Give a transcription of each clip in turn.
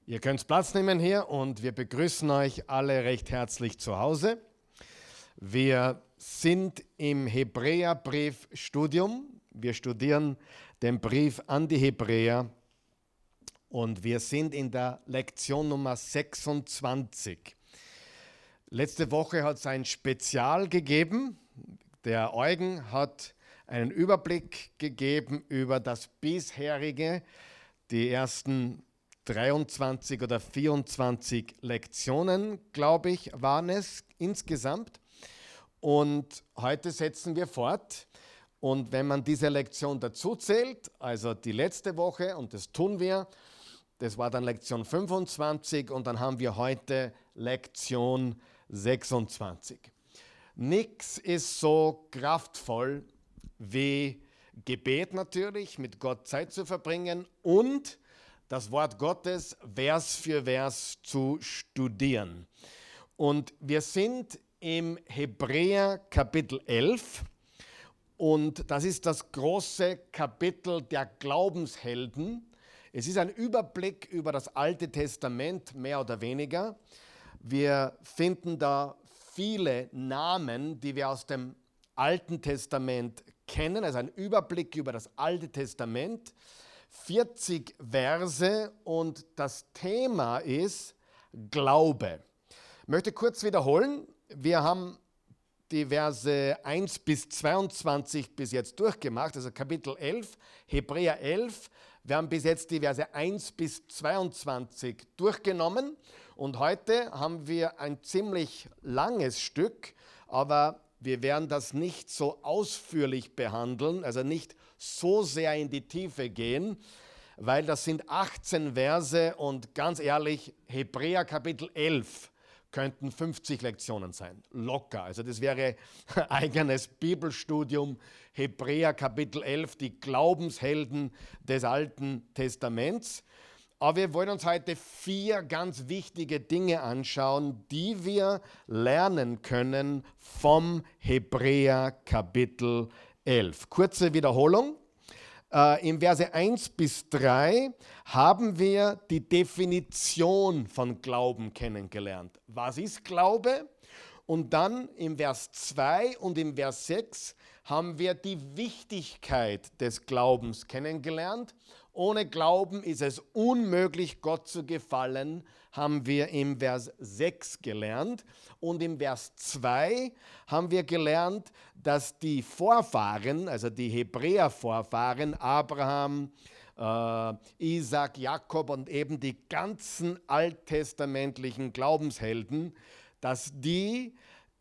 Ihr könnt Platz nehmen hier und wir begrüßen euch alle recht herzlich zu Hause. Wir sind im Hebräerbriefstudium. Wir studieren den Brief an die Hebräer und wir sind in der Lektion Nummer 26. Letzte Woche hat es ein Spezial gegeben. Der Eugen hat einen Überblick gegeben über das bisherige, die ersten 23 oder 24 Lektionen, glaube ich, waren es insgesamt. Und heute setzen wir fort. Und wenn man diese Lektion dazu zählt, also die letzte Woche, und das tun wir, das war dann Lektion 25 und dann haben wir heute Lektion 26. Nichts ist so kraftvoll wie Gebet natürlich, mit Gott Zeit zu verbringen und das Wort Gottes Vers für Vers zu studieren. Und wir sind im Hebräer Kapitel 11 und das ist das große Kapitel der Glaubenshelden. Es ist ein Überblick über das Alte Testament, mehr oder weniger. Wir finden da viele Namen, die wir aus dem Alten Testament kennen, also ein Überblick über das Alte Testament. 40 Verse und das Thema ist Glaube. Ich möchte kurz wiederholen, wir haben die Verse 1 bis 22 bis jetzt durchgemacht, also Kapitel 11, Hebräer 11. Wir haben bis jetzt die Verse 1 bis 22 durchgenommen und heute haben wir ein ziemlich langes Stück, aber wir werden das nicht so ausführlich behandeln, also nicht so sehr in die Tiefe gehen, weil das sind 18 Verse und ganz ehrlich, Hebräer Kapitel 11 könnten 50 Lektionen sein, locker. Also das wäre ein eigenes Bibelstudium, Hebräer Kapitel 11, die Glaubenshelden des Alten Testaments. Aber wir wollen uns heute 4 ganz wichtige Dinge anschauen, die wir lernen können vom Hebräer Kapitel 11. Kurze Wiederholung. Im Verse 1 bis 3 haben wir die Definition von Glauben kennengelernt. Was ist Glaube? Und dann im Vers 2 und im Vers 6 haben wir die Wichtigkeit des Glaubens kennengelernt. Ohne Glauben ist es unmöglich, Gott zu gefallen, haben wir im Vers 6 gelernt. Und im Vers 2 haben wir gelernt, dass die Vorfahren, also die Hebräer-Vorfahren, Abraham, Isaac, Jakob und eben die ganzen alttestamentlichen Glaubenshelden, dass die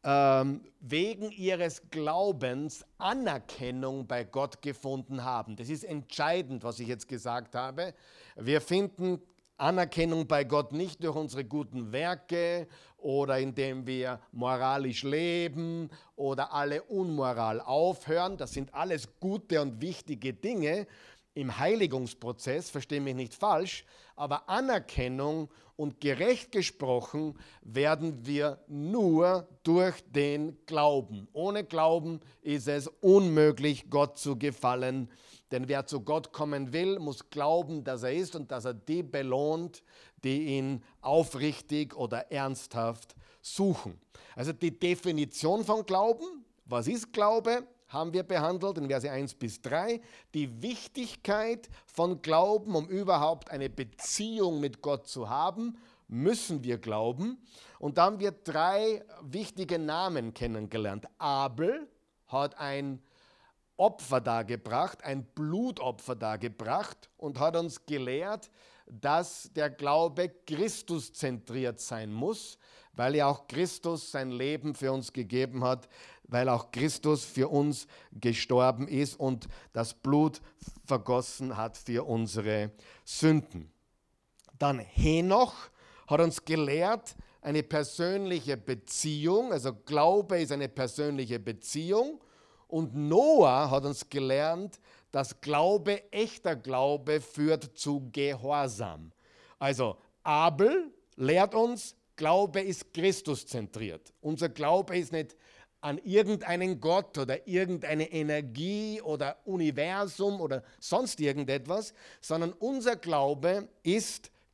wegen ihres Glaubens Anerkennung bei Gott gefunden haben. Das ist entscheidend, was ich jetzt gesagt habe. Wir finden Anerkennung bei Gott nicht durch unsere guten Werke oder indem wir moralisch leben oder alle Unmoral aufhören. Das sind alles gute und wichtige Dinge im Heiligungsprozess, verstehe mich nicht falsch, aber Anerkennung und gerecht gesprochen werden wir nur durch den Glauben. Ohne Glauben ist es unmöglich, Gott zu gefallen, denn wer zu Gott kommen will, muss glauben, dass er ist und dass er die belohnt, die ihn aufrichtig oder ernsthaft suchen. Also die Definition von Glauben, was ist Glaube? Haben wir behandelt in Verse 1 bis 3, die Wichtigkeit von Glauben, um überhaupt eine Beziehung mit Gott zu haben, müssen wir glauben. Und dann haben wir 3 wichtige Namen kennengelernt. Abel hat ein Opfer dargebracht, ein Blutopfer dargebracht und hat uns gelehrt, dass der Glaube Christuszentriert sein muss, weil ja auch Christus sein Leben für uns gegeben hat, weil auch Christus für uns gestorben ist und das Blut vergossen hat für unsere Sünden. Dann Henoch hat uns gelehrt, eine persönliche Beziehung, also Glaube ist eine persönliche Beziehung. Und Noah hat uns gelernt, dass Glaube, echter Glaube, führt zu Gehorsam. Also Abel lehrt uns, Glaube ist Christuszentriert. Unser Glaube ist nicht an irgendeinen Gott oder irgendeine Energie oder Universum oder sonst irgendetwas, sondern unser Glaube ist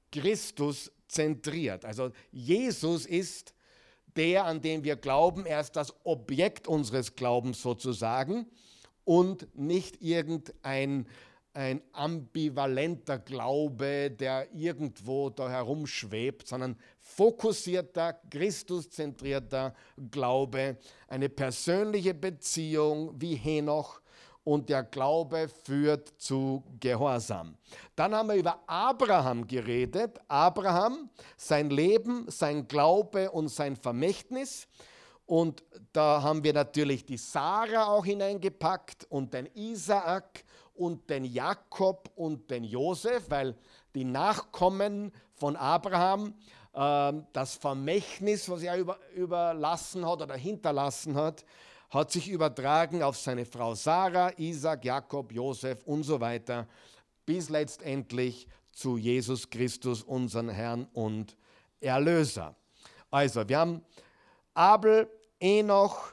Christus zentriert. Also Jesus ist der, an den wir glauben. Er ist das Objekt unseres Glaubens sozusagen und nicht irgendein ambivalenter Glaube, der irgendwo da herumschwebt, sondern fokussierter, Christuszentrierter Glaube, eine persönliche Beziehung wie Henoch, und der Glaube führt zu Gehorsam. Dann haben wir über Abraham geredet. Abraham, sein Leben, sein Glaube und sein Vermächtnis. Und da haben wir natürlich die Sarah auch hineingepackt und den Isaak und den Jakob und den Josef, weil die Nachkommen von Abraham das Vermächtnis, was er überlassen hat oder hinterlassen hat, hat sich übertragen auf seine Frau Sarah, Isaak, Jakob, Josef und so weiter, bis letztendlich zu Jesus Christus, unseren Herrn und Erlöser. Also, wir haben Abel, Henoch,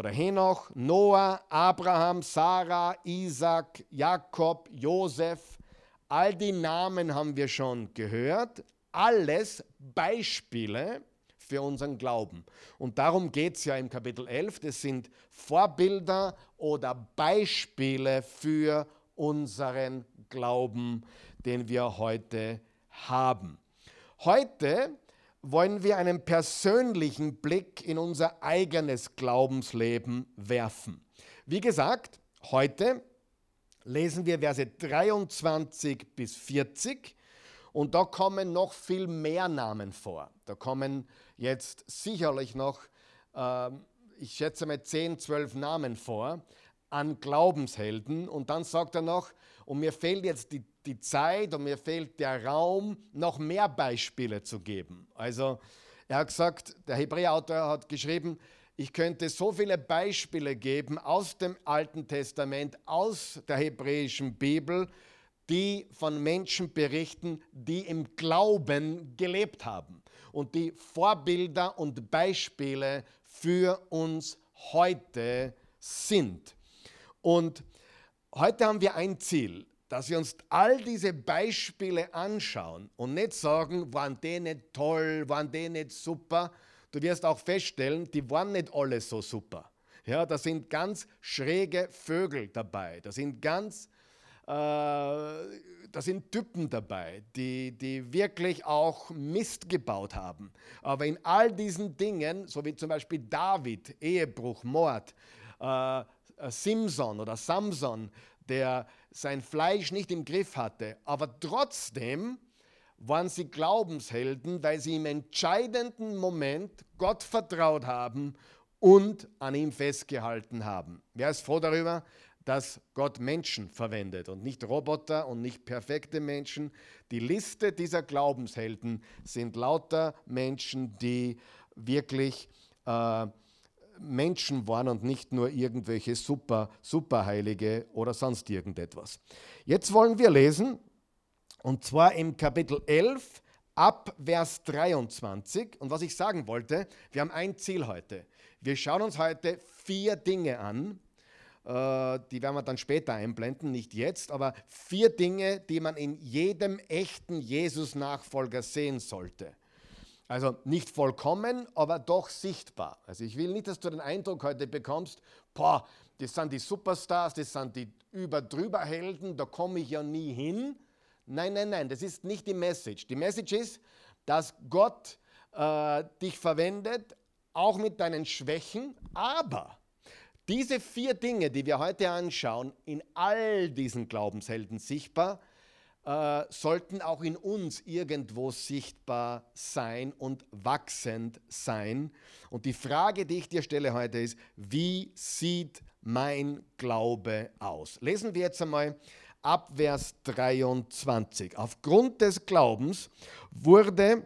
Noah, Abraham, Sarah, Isaak, Jakob, Josef. All die Namen haben wir schon gehört. Alles Beispiele für unseren Glauben. Und darum geht es ja im Kapitel 11. Das sind Vorbilder oder Beispiele für unseren Glauben, den wir heute haben. Heute wollen wir einen persönlichen Blick in unser eigenes Glaubensleben werfen. Wie gesagt, heute lesen wir Verse 23 bis 40 und da kommen noch viel mehr Namen vor. Da kommen jetzt sicherlich noch, ich schätze mal 10, 12 Namen vor an Glaubenshelden, und dann sagt er noch, und mir fehlt jetzt die Zeit und mir fehlt der Raum, noch mehr Beispiele zu geben. Also er hat gesagt, der Hebräerautor hat geschrieben, ich könnte so viele Beispiele geben aus dem Alten Testament, aus der hebräischen Bibel, die von Menschen berichten, die im Glauben gelebt haben und die Vorbilder und Beispiele für uns heute sind. Und heute haben wir ein Ziel, dass wir uns all diese Beispiele anschauen und nicht sagen, waren die nicht toll, waren die nicht super. Du wirst auch feststellen, die waren nicht alle so super. Ja, da sind ganz schräge Vögel dabei, da sind Typen dabei, die wirklich auch Mist gebaut haben. Aber in all diesen Dingen, so wie zum Beispiel David, Ehebruch, Mord, Samson, der sein Fleisch nicht im Griff hatte, aber trotzdem waren sie Glaubenshelden, weil sie im entscheidenden Moment Gott vertraut haben und an ihm festgehalten haben. Wer ist froh darüber, dass Gott Menschen verwendet und nicht Roboter und nicht perfekte Menschen? Die Liste dieser Glaubenshelden sind lauter Menschen, die wirklich Menschen waren und nicht nur irgendwelche Superheilige oder sonst irgendetwas. Jetzt wollen wir lesen, und zwar im Kapitel 11 ab Vers 23. Und was ich sagen wollte, wir haben ein Ziel heute. Wir schauen uns heute 4 Dinge an, die werden wir dann später einblenden, nicht jetzt, aber 4 Dinge, die man in jedem echten Jesus-Nachfolger sehen sollte. Also nicht vollkommen, aber doch sichtbar. Also ich will nicht, dass du den Eindruck heute bekommst, boah, das sind die Superstars, das sind die Überdrüber-Helden, da komme ich ja nie hin. Nein, das ist nicht die Message. Die Message ist, dass Gott dich verwendet, auch mit deinen Schwächen, aber diese 4 Dinge, die wir heute anschauen, in all diesen Glaubenshelden sichtbar, sollten auch in uns irgendwo sichtbar sein und wachsend sein. Und die Frage, die ich dir stelle heute ist, wie sieht mein Glaube aus? Lesen wir jetzt einmal ab Vers 23. Aufgrund des Glaubens wurde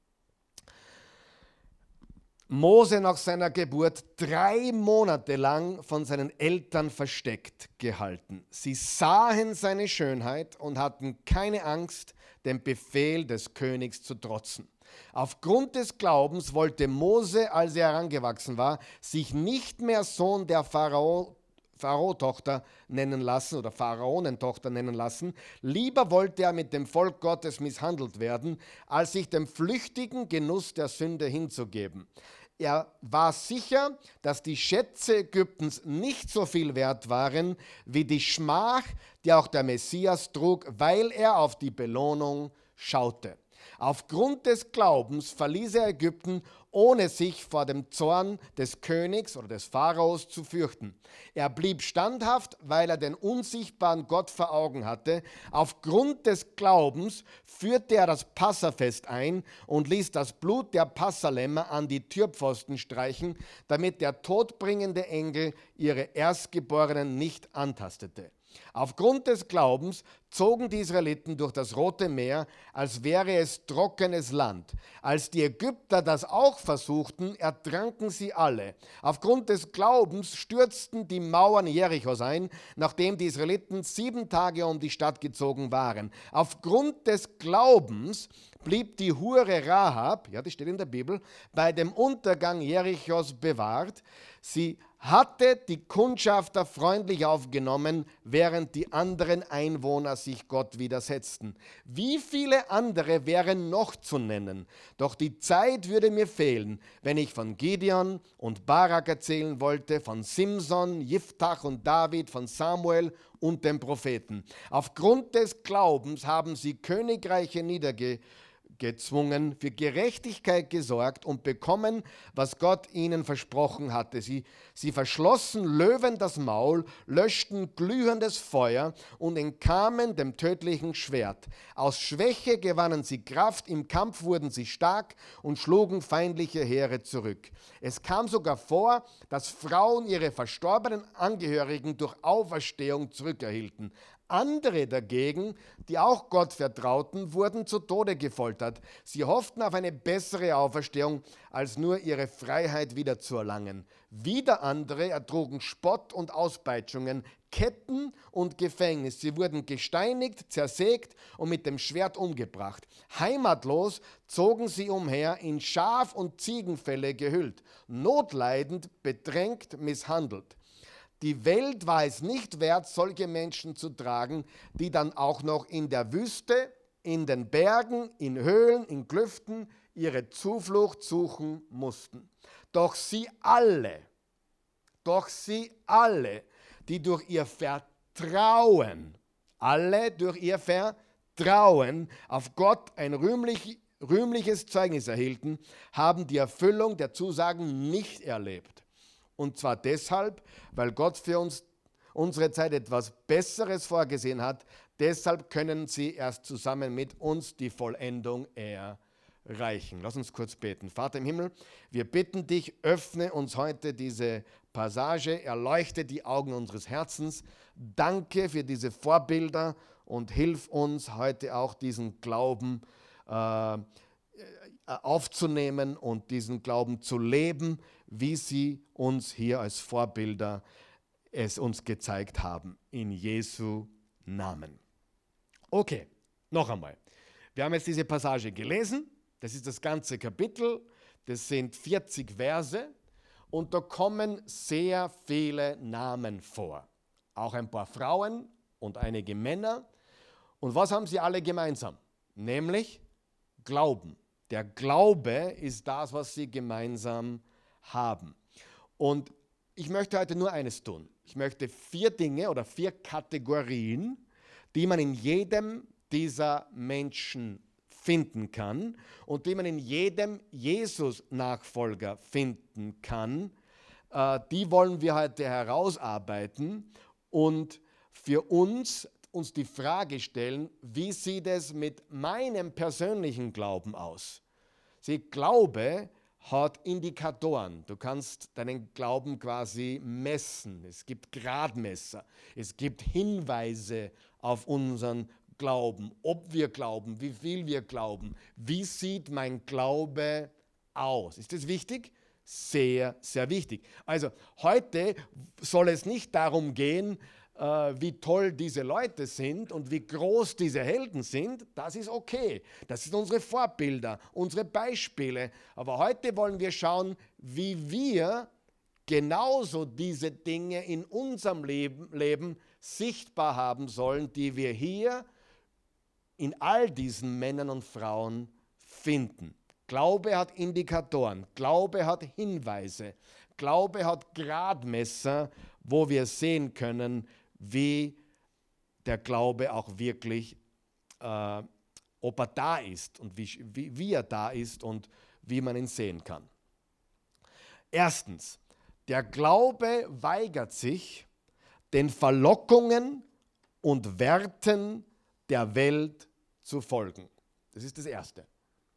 Mose nach seiner Geburt 3 Monate lang von seinen Eltern versteckt gehalten. Sie sahen seine Schönheit und hatten keine Angst, dem Befehl des Königs zu trotzen. Aufgrund des Glaubens wollte Mose, als er herangewachsen war, sich nicht mehr Sohn der Pharao Pharao-Tochter nennen lassen oder Pharaonentochter nennen lassen. Lieber wollte er mit dem Volk Gottes misshandelt werden, als sich dem flüchtigen Genuss der Sünde hinzugeben. Er war sicher, dass die Schätze Ägyptens nicht so viel wert waren wie die Schmach, die auch der Messias trug, weil er auf die Belohnung schaute. Aufgrund des Glaubens verließ er Ägypten, ohne sich vor dem Zorn des Königs oder des Pharaos zu fürchten. Er blieb standhaft, weil er den unsichtbaren Gott vor Augen hatte. Aufgrund des Glaubens führte er das Passafest ein und ließ das Blut der Passalämmer an die Türpfosten streichen, damit der todbringende Engel ihre Erstgeborenen nicht antastete. Aufgrund des Glaubens zogen die Israeliten durch das Rote Meer, als wäre es trockenes Land. Als die Ägypter das auch versuchten, ertranken sie alle. Aufgrund des Glaubens stürzten die Mauern Jerichos ein, nachdem die Israeliten 7 Tage um die Stadt gezogen waren. Aufgrund des Glaubens blieb die Hure Rahab, ja, das steht in der Bibel, bei dem Untergang Jerichos bewahrt. Sie hatte die Kundschafter freundlich aufgenommen, während die anderen Einwohner sich Gott widersetzten. Wie viele andere wären noch zu nennen? Doch die Zeit würde mir fehlen, wenn ich von Gideon und Barak erzählen wollte, von Simson, Jiftach und David, von Samuel und den Propheten. Aufgrund des Glaubens haben sie Königreiche niedergezwungen, für Gerechtigkeit gesorgt und bekommen, was Gott ihnen versprochen hatte. Sie verschlossen Löwen das Maul, löschten glühendes Feuer und entkamen dem tödlichen Schwert. Aus Schwäche gewannen sie Kraft, im Kampf wurden sie stark und schlugen feindliche Heere zurück. Es kam sogar vor, dass Frauen ihre verstorbenen Angehörigen durch Auferstehung zurückerhielten. Andere dagegen, die auch Gott vertrauten, wurden zu Tode gefoltert. Sie hofften auf eine bessere Auferstehung, als nur ihre Freiheit wiederzuerlangen. Wieder andere ertrugen Spott und Auspeitschungen, Ketten und Gefängnis. Sie wurden gesteinigt, zersägt und mit dem Schwert umgebracht. Heimatlos zogen sie umher, in Schaf- und Ziegenfelle gehüllt, notleidend, bedrängt, misshandelt. Die Welt war es nicht wert, solche Menschen zu tragen, die dann auch noch in der Wüste, in den Bergen, in Höhlen, in Klüften ihre Zuflucht suchen mussten. Doch sie alle, die durch ihr Vertrauen auf Gott ein rühmliches Zeugnis erhielten, haben die Erfüllung der Zusagen nicht erlebt. Und zwar deshalb, weil Gott für uns unsere Zeit etwas Besseres vorgesehen hat. Deshalb können sie erst zusammen mit uns die Vollendung erreichen. Lass uns kurz beten. Vater im Himmel, wir bitten dich, öffne uns heute diese Passage, erleuchte die Augen unseres Herzens. Danke für diese Vorbilder und hilf uns heute auch diesen Glauben aufzunehmen und diesen Glauben zu leben, wie sie uns hier als Vorbilder es uns gezeigt haben. In Jesu Namen. Okay, noch einmal. Wir haben jetzt diese Passage gelesen. Das ist das ganze Kapitel. Das sind 40 Verse. Und da kommen sehr viele Namen vor. Auch ein paar Frauen und einige Männer. Und was haben sie alle gemeinsam? Nämlich Glauben. Der Glaube ist das, was sie gemeinsam haben. Und ich möchte heute nur eines tun. Ich möchte 4 Dinge oder 4 Kategorien, die man in jedem dieser Menschen finden kann und die man in jedem Jesus-Nachfolger finden kann, die wollen wir heute herausarbeiten und für uns die Frage stellen, wie sieht es mit meinem persönlichen Glauben aus? Glaube hat Indikatoren. Du kannst deinen Glauben quasi messen. Es gibt Gradmesser. Es gibt Hinweise auf unseren Glauben. Ob wir glauben, wie viel wir glauben. Wie sieht mein Glaube aus? Ist das wichtig? Sehr, sehr wichtig. Also heute soll es nicht darum gehen, wie toll diese Leute sind und wie groß diese Helden sind. Das ist okay. Das sind unsere Vorbilder, unsere Beispiele. Aber heute wollen wir schauen, wie wir genauso diese Dinge in unserem Leben sichtbar haben sollen, die wir hier in all diesen Männern und Frauen finden. Glaube hat Indikatoren, Glaube hat Hinweise, Glaube hat Gradmesser, wo wir sehen können, wie der Glaube auch wirklich, ob er da ist und wie er da ist und wie man ihn sehen kann. Erstens, der Glaube weigert sich, den Verlockungen und Werten der Welt zu folgen. Das ist das Erste.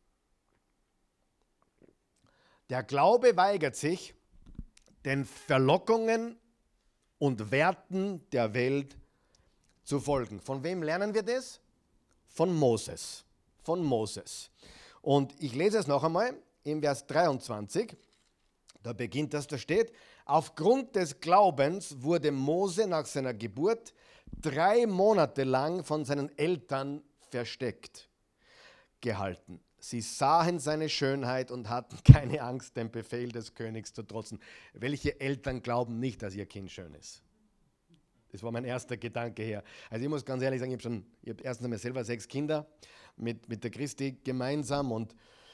Der Glaube weigert sich, den Verlockungen und Werten der Welt zu folgen. Von wem lernen wir das? Von Moses. Von Moses. Und ich lese es noch einmal im Vers 23. Da beginnt das, da steht: Aufgrund des Glaubens wurde Mose nach seiner Geburt 3 Monate lang von seinen Eltern versteckt gehalten. Sie sahen seine Schönheit und hatten keine Angst, dem Befehl des Königs zu trotzen. Welche Eltern glauben nicht, dass ihr Kind schön ist? Das war mein erster Gedanke her. Also ich muss ganz ehrlich sagen, ich habe erstens einmal selber 6 Kinder mit der Christi gemeinsam und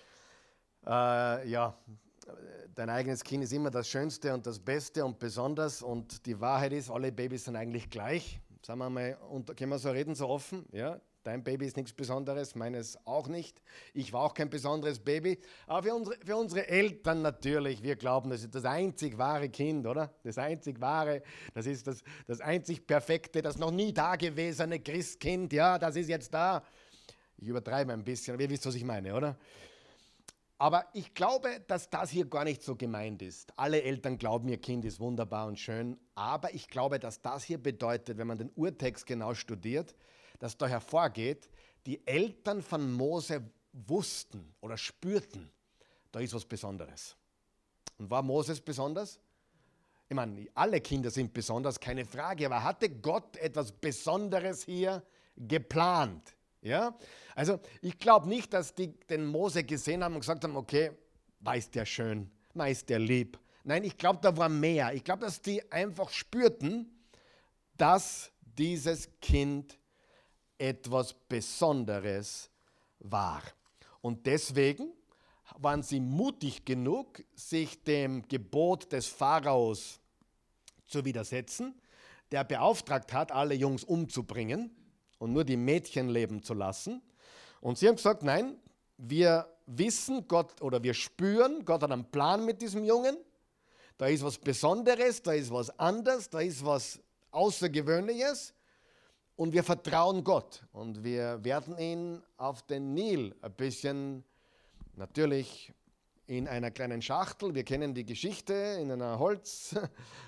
ja, dein eigenes Kind ist immer das Schönste und das Beste und besonders, und die Wahrheit ist, alle Babys sind eigentlich gleich. Sagen wir mal, und können wir so reden, so offen? Ja, dein Baby ist nichts Besonderes, meines auch nicht. Ich war auch kein besonderes Baby. Aber für unsere Eltern natürlich, wir glauben, das ist das einzig wahre Kind, oder? Das einzig wahre, das ist das einzig perfekte, das noch nie dagewesene Christkind. Ja, das ist jetzt da. Ich übertreibe ein bisschen, aber ihr wisst, was ich meine, oder? Aber ich glaube, dass das hier gar nicht so gemeint ist. Alle Eltern glauben, ihr Kind ist wunderbar und schön. Aber ich glaube, dass das hier bedeutet, wenn man den Urtext genau studiert, dass da hervorgeht, die Eltern von Mose wussten oder spürten, da ist was Besonderes. Und war Moses besonders? Ich meine, alle Kinder sind besonders, keine Frage. Aber hatte Gott etwas Besonderes hier geplant? Ja? Also ich glaube nicht, dass die den Mose gesehen haben und gesagt haben, okay, war ist der schön, war ist der lieb. Nein, ich glaube, da war mehr. Ich glaube, dass die einfach spürten, dass dieses Kind etwas Besonderes war. Und deswegen waren sie mutig genug, sich dem Gebot des Pharaos zu widersetzen, der beauftragt hat, alle Jungs umzubringen und nur die Mädchen leben zu lassen. Und sie haben gesagt, nein, wir wissen Gott oder wir spüren, Gott hat einen Plan mit diesem Jungen. Da ist was Besonderes, da ist was anderes, da ist was Außergewöhnliches. Und wir vertrauen Gott. Und wir werden ihn auf den Nil ein bisschen, natürlich in einer kleinen Schachtel, wir kennen die Geschichte, in einer Holzkiste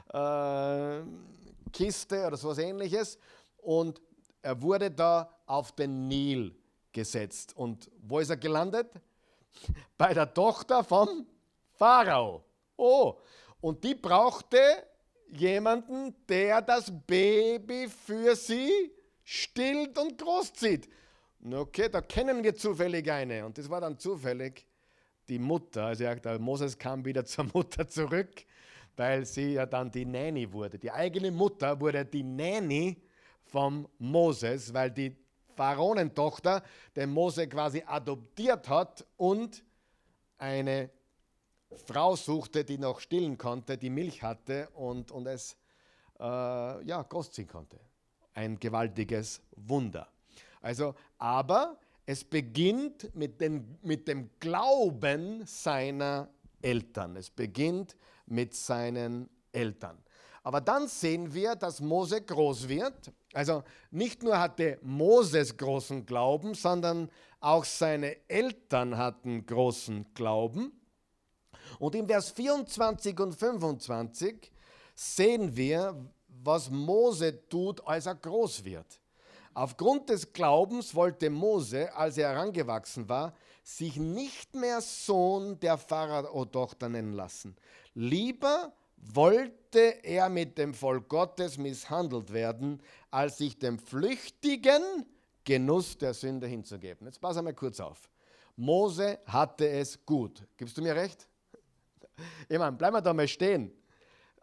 oder sowas Ähnliches. Und er wurde da auf den Nil gesetzt. Und wo ist er gelandet? Bei der Tochter vom Pharao. Oh, und die brauchte jemanden, der das Baby für sie stillt und großzieht. Okay, da kennen wir zufällig eine. Und das war dann zufällig die Mutter. Also der Moses kam wieder zur Mutter zurück, weil sie ja dann die Nanny wurde. Die eigene Mutter wurde die Nanny vom Moses, weil die Pharaonentochter den Mose quasi adoptiert hat und eine Frau suchte, die noch stillen konnte, die Milch hatte und es großziehen konnte. Ein gewaltiges Wunder. Also, aber es beginnt mit dem Glauben seiner Eltern. Es beginnt mit seinen Eltern. Aber dann sehen wir, dass Mose groß wird. Also nicht nur hatte Moses großen Glauben, sondern auch seine Eltern hatten großen Glauben. Und in Vers 24 und 25 sehen wir, was Mose tut, als er groß wird. Aufgrund des Glaubens wollte Mose, als er herangewachsen war, sich nicht mehr Sohn der Pharao-Tochter nennen lassen. Lieber wollte er mit dem Volk Gottes misshandelt werden, als sich dem flüchtigen Genuss der Sünde hinzugeben. Jetzt pass einmal kurz auf. Mose hatte es gut. Gibst du mir recht? Ich meine, bleiben wir da mal stehen.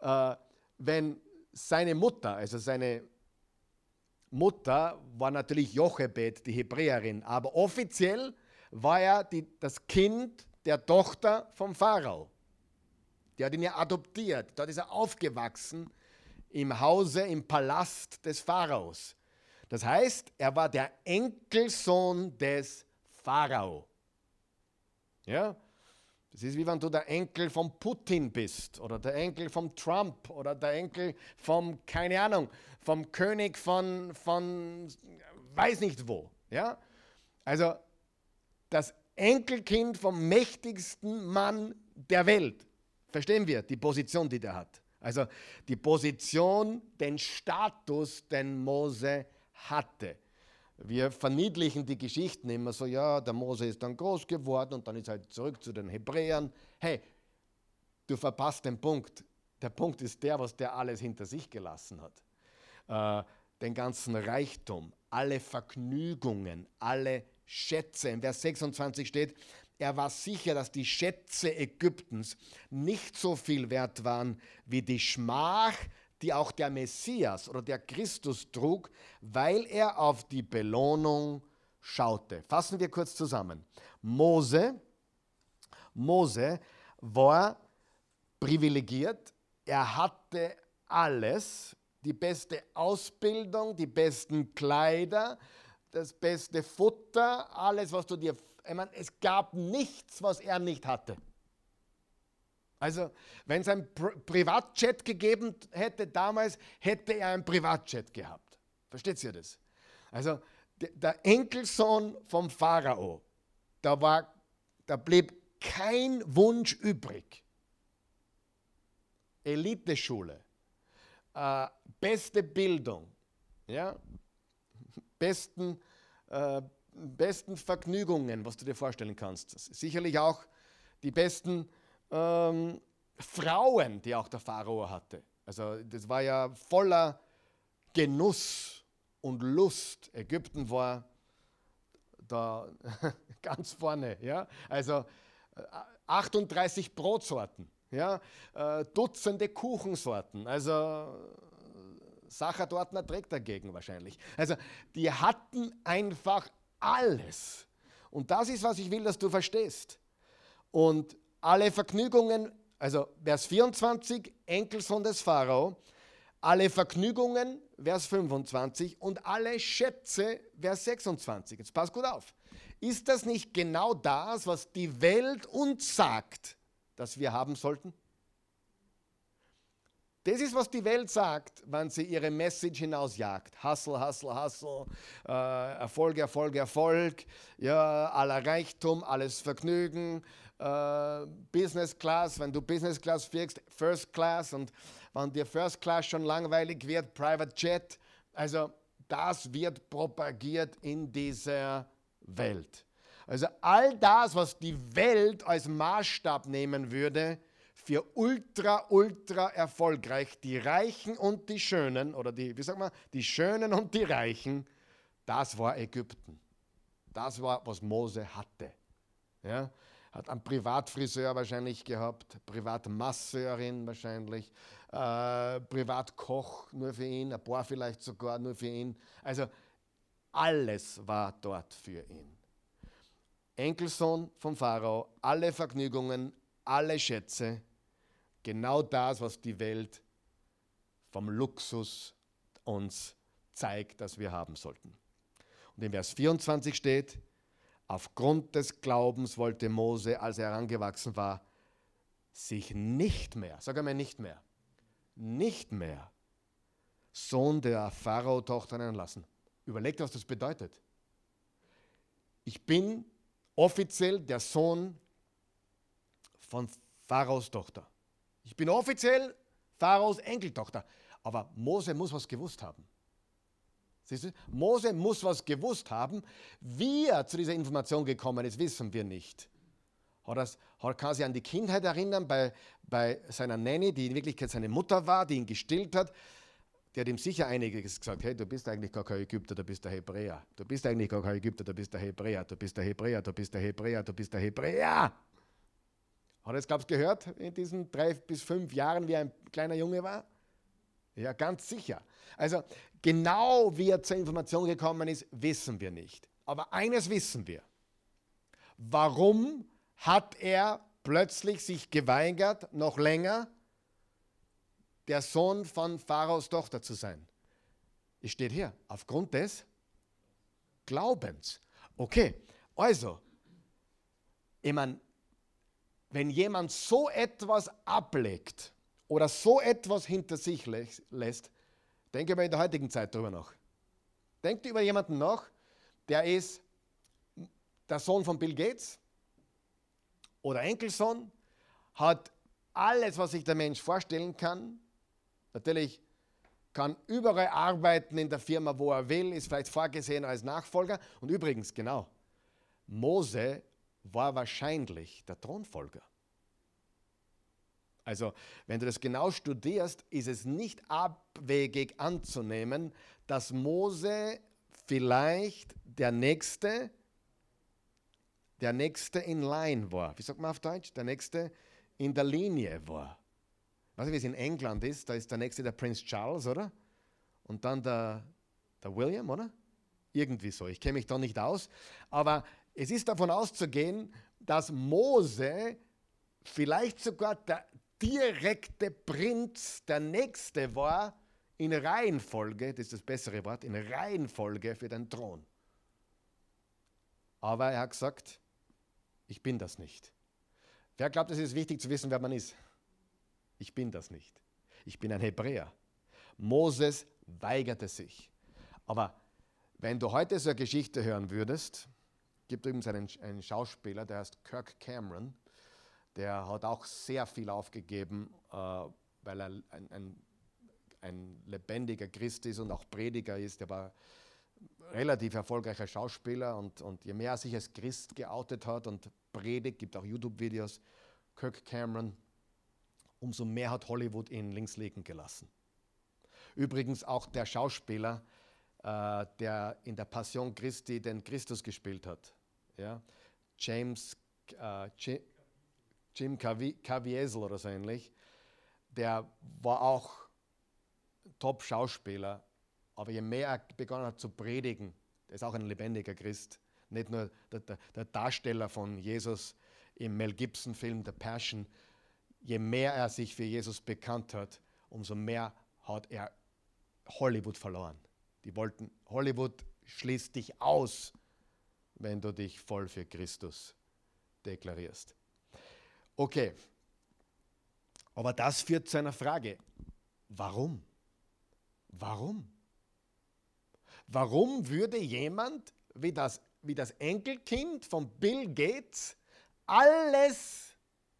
wenn seine Mutter, also seine Mutter war natürlich Jochebed, die Hebräerin, aber offiziell war er das Kind der Tochter vom Pharao. Die hat ihn ja adoptiert, dort ist er aufgewachsen im Hause, im Palast des Pharaos. Das heißt, er war der Enkelsohn des Pharao. Ja? Das ist wie wenn du der Enkel von Putin bist oder der Enkel von Trump oder der Enkel vom, keine Ahnung, vom König von weiß nicht wo. Ja? Also das Enkelkind vom mächtigsten Mann der Welt. Verstehen wir die Position, die der hat? Also die Position, den Status, den Mose hatte. Wir verniedlichen die Geschichten immer so, ja, der Mose ist dann groß geworden und dann ist er halt zurück zu den Hebräern. Hey, du verpasst den Punkt. Der Punkt ist der, was der alles hinter sich gelassen hat. Den ganzen Reichtum, alle Vergnügungen, alle Schätze. In Vers 26 steht, er war sicher, dass die Schätze Ägyptens nicht so viel wert waren wie die Schmach, die auch der Messias oder der Christus trug, weil er auf die Belohnung schaute. Fassen wir kurz zusammen. Mose war privilegiert, er hatte alles, die beste Ausbildung, die besten Kleider, das beste Futter, alles, was du dir... Ich meine, es gab nichts, was er nicht hatte. Also, wenn es ein Privatjet gegeben hätte damals, hätte er ein Privatjet gehabt. Versteht ihr das? Also, der Enkelsohn vom Pharao, da blieb kein Wunsch übrig. Eliteschule, beste Bildung, ja? besten Vergnügungen, was du dir vorstellen kannst. Sicherlich auch die besten Frauen, die auch der Pharao hatte. Also das war ja voller Genuss und Lust. Ägypten war da ganz vorne. Ja? Also 38 Brotsorten, ja? Dutzende Kuchensorten. Also Sachertortner trägt dagegen wahrscheinlich. Also die hatten einfach alles. Und das ist, was ich will, dass du verstehst. Und alle Vergnügungen, also Vers 24, Enkelsohn des Pharao, alle Vergnügungen, Vers 25 und alle Schätze, Vers 26. Jetzt pass gut auf. Ist das nicht genau das, was die Welt uns sagt, dass wir haben sollten? Das ist, was die Welt sagt, wenn sie ihre Message hinausjagt. Hustle, hustle, hustle, Erfolg, Erfolg, Erfolg, ja, aller Reichtum, alles Vergnügen, Business Class, wenn du Business Class fliegst, First Class und wenn dir First Class schon langweilig wird, Private Jet. Also das wird propagiert in dieser Welt. Also all das, was die Welt als Maßstab nehmen würde, für ultra erfolgreich, die Reichen und die Schönen, oder die Schönen und die Reichen, das war Ägypten. Das war, was Mose hatte. Ja? Hat einen Privatfriseur wahrscheinlich gehabt, Privatmasseurin wahrscheinlich, Privatkoch nur für ihn, ein paar vielleicht sogar nur für ihn. Also alles war dort für ihn. Enkelsohn vom Pharao, alle Vergnügungen, alle Schätze, genau das, was die Welt vom Luxus uns zeigt, dass wir haben sollten. Und in Vers 24 steht, aufgrund des Glaubens wollte Mose, als er herangewachsen war, sich nicht mehr, sag einmal nicht mehr Sohn der Pharao-Tochter nennen lassen. Überlegt, was das bedeutet. Ich bin offiziell der Sohn von Pharaos Tochter. Ich bin offiziell Pharaos Enkeltochter. Aber Mose muss was gewusst haben. Siehst du? Mose muss was gewusst haben. Wie er zu dieser Information gekommen ist, wissen wir nicht. Kann sich an die Kindheit erinnern bei seiner Nanny, die in Wirklichkeit seine Mutter war, die ihn gestillt hat. Die hat ihm sicher einiges gesagt. Hey, du bist eigentlich gar kein Ägypter, du bist der Hebräer. Du bist eigentlich gar kein Ägypter, du bist der Hebräer. Du bist der Hebräer, du bist der Hebräer, du bist der Hebräer. Hat er es, glaube ich, gehört in diesen 3 bis 5 Jahren, wie er ein kleiner Junge war? Ja, ganz sicher. Also genau wie er zur Information gekommen ist, wissen wir nicht. Aber eines wissen wir. Warum hat er plötzlich sich geweigert, noch länger der Sohn von Pharaos Tochter zu sein? Es steht hier, aufgrund des Glaubens. Okay, also, ich meine, wenn jemand so etwas ablegt oder so etwas hinter sich lässt, denke mal in der heutigen Zeit darüber nach. Denkt über jemanden nach, der ist der Sohn von Bill Gates oder Enkelsohn, hat alles, was sich der Mensch vorstellen kann. Natürlich kann überall arbeiten in der Firma, wo er will, ist vielleicht vorgesehen als Nachfolger. Und übrigens, genau, Mose war wahrscheinlich der Thronfolger. Also, wenn du das genau studierst, ist es nicht abwegig anzunehmen, dass Mose vielleicht der Nächste in line war. Wie sagt man auf Deutsch? Der Nächste in der Linie war. Weißt du, wie es in England ist? Da ist der Nächste der Prinz Charles, oder? Und dann der William, oder? Irgendwie so. Ich kenne mich da nicht aus. Aber es ist davon auszugehen, dass Mose vielleicht sogar der direkte Prinz, der Nächste war, in Reihenfolge, das ist das bessere Wort, in Reihenfolge für den Thron. Aber er hat gesagt, ich bin das nicht. Wer glaubt, es ist wichtig zu wissen, wer man ist? Ich bin das nicht. Ich bin ein Hebräer. Moses weigerte sich. Aber wenn du heute so eine Geschichte hören würdest, gibt übrigens einen Schauspieler, der heißt Kirk Cameron, der hat auch sehr viel aufgegeben, weil er ein lebendiger Christ ist und auch Prediger ist. Der war relativ erfolgreicher Schauspieler und je mehr er sich als Christ geoutet hat und predigt, gibt auch YouTube-Videos, Kirk Cameron, umso mehr hat Hollywood ihn links liegen gelassen. Übrigens auch der Schauspieler, der in der Passion Christi den Christus gespielt hat, ja? Jim Caviezel oder so ähnlich, der war auch Top-Schauspieler, aber je mehr er begonnen hat zu predigen, der ist auch ein lebendiger Christ, nicht nur der Darsteller von Jesus im Mel Gibson-Film The Passion, je mehr er sich für Jesus bekannt hat, umso mehr hat er Hollywood verloren. Die wollten, Hollywood schließt dich aus, wenn du dich voll für Christus deklarierst. Okay, aber das führt zu einer Frage. Warum? Warum? Warum würde jemand wie das Enkelkind von Bill Gates alles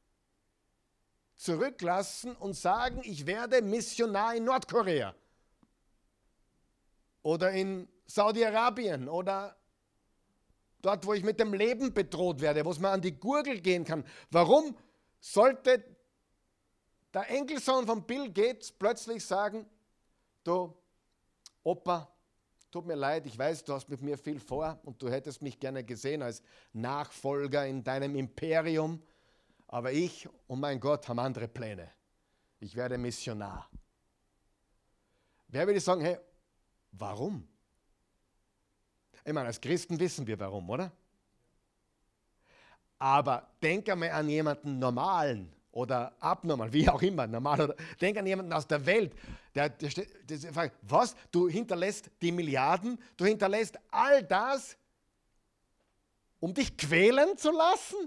zurücklassen und sagen, ich werde Missionar in Nordkorea oder in Saudi-Arabien oder dort, wo ich mit dem Leben bedroht werde, wo es mir an die Gurgel gehen kann? Warum sollte der Enkelsohn von Bill Gates plötzlich sagen, du, Opa, tut mir leid, ich weiß, du hast mit mir viel vor und du hättest mich gerne gesehen als Nachfolger in deinem Imperium, aber ich und mein Gott haben andere Pläne. Ich werde Missionar. Wer würde sagen, hey, warum? Ich meine, als Christen wissen wir warum, oder? Aber denk einmal an jemanden Normalen oder abnormal, wie auch immer, normal oder denk an jemanden aus der Welt, der fragt, was? Du hinterlässt die Milliarden, du hinterlässt all das, um dich quälen zu lassen?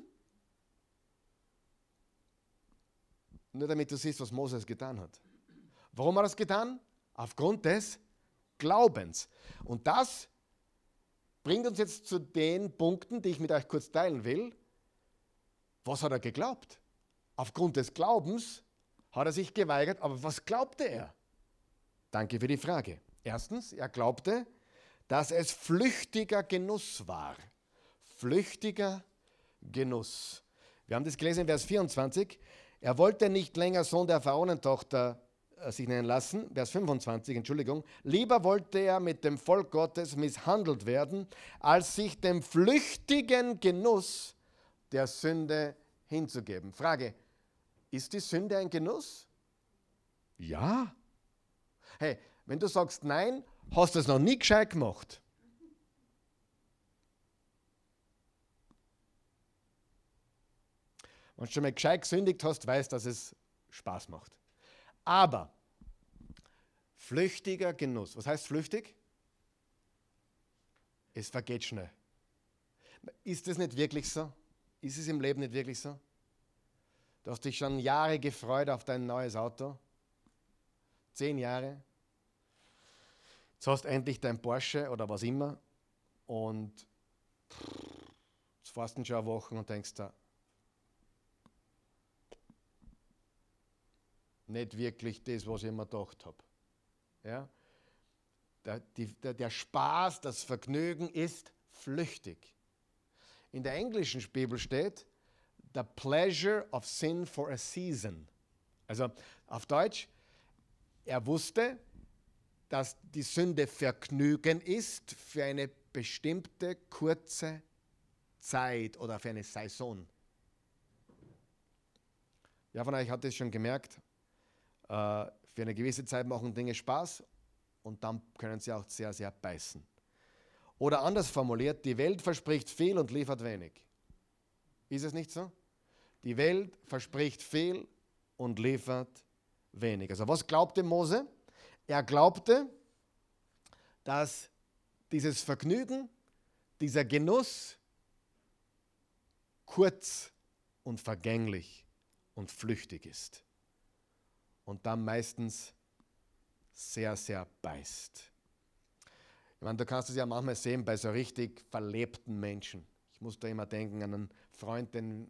Nur damit du siehst, was Moses getan hat. Warum hat er das getan? Aufgrund des Glaubens. Und das bringt uns jetzt zu den Punkten, die ich mit euch kurz teilen will. Was hat er geglaubt? Aufgrund des Glaubens hat er sich geweigert, aber was glaubte er? Danke für die Frage. Erstens, er glaubte, dass es flüchtiger Genuss war. Flüchtiger Genuss. Wir haben das gelesen in Vers 24. Er wollte nicht länger Sohn der Pharaonentochter sich nennen lassen. Vers 25, Entschuldigung. Lieber wollte er mit dem Volk Gottes misshandelt werden, als sich dem flüchtigen Genuss der Sünde hinzugeben. Frage, ist die Sünde ein Genuss? Ja. Hey, wenn du sagst nein, hast du es noch nie gescheit gemacht. Wenn du schon mal gescheit gesündigt hast, weißt, dass es Spaß macht. Aber flüchtiger Genuss. Was heißt flüchtig? Es vergeht schnell. Ist das nicht wirklich so? Ist es im Leben nicht wirklich so? Du hast dich schon Jahre gefreut auf dein neues Auto. 10 Jahre. Jetzt hast du endlich dein Porsche oder was immer. Und jetzt fährst du schon eine Woche und denkst da, nicht wirklich das, was ich immer gedacht habe. Ja? Der Spaß, das Vergnügen ist flüchtig. In der englischen Bibel steht, the pleasure of sin for a season. Also auf Deutsch, er wusste, dass die Sünde Vergnügen ist für eine bestimmte kurze Zeit oder für eine Saison. Wer von euch hat das schon gemerkt? Für eine gewisse Zeit machen Dinge Spaß und dann können sie auch sehr, sehr beißen. Oder anders formuliert, die Welt verspricht viel und liefert wenig. Ist es nicht so? Die Welt verspricht viel und liefert wenig. Also was glaubte Mose? Er glaubte, dass dieses Vergnügen, dieser Genuss kurz und vergänglich und flüchtig ist. Und dann meistens sehr, sehr beißt. Ich meine, du kannst es ja manchmal sehen bei so richtig verlebten Menschen. Ich muss da immer denken an einen Freund, den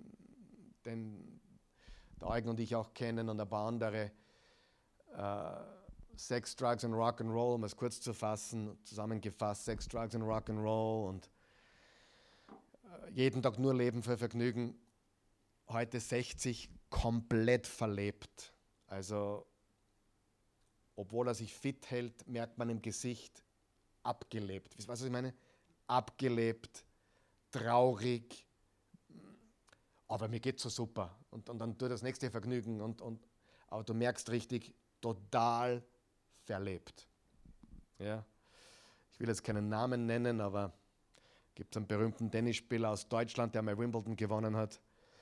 der Eugen und ich auch kennen und ein paar andere. Sex, Drugs und Rock'n'Roll, um es kurz zu fassen, zusammengefasst, Sex, Drugs und Rock'n'Roll und jeden Tag nur Leben für Vergnügen. Heute 60, komplett verlebt. Also, obwohl er sich fit hält, merkt man im Gesicht, abgelebt. Weißt du, was ich meine? Abgelebt, traurig, aber mir geht es so super. Und dann tut das nächste Vergnügen. Aber du merkst richtig, total verlebt. Ja? Ich will jetzt keinen Namen nennen, aber es gibt einen berühmten Tennisspieler aus Deutschland, der mal Wimbledon gewonnen hat.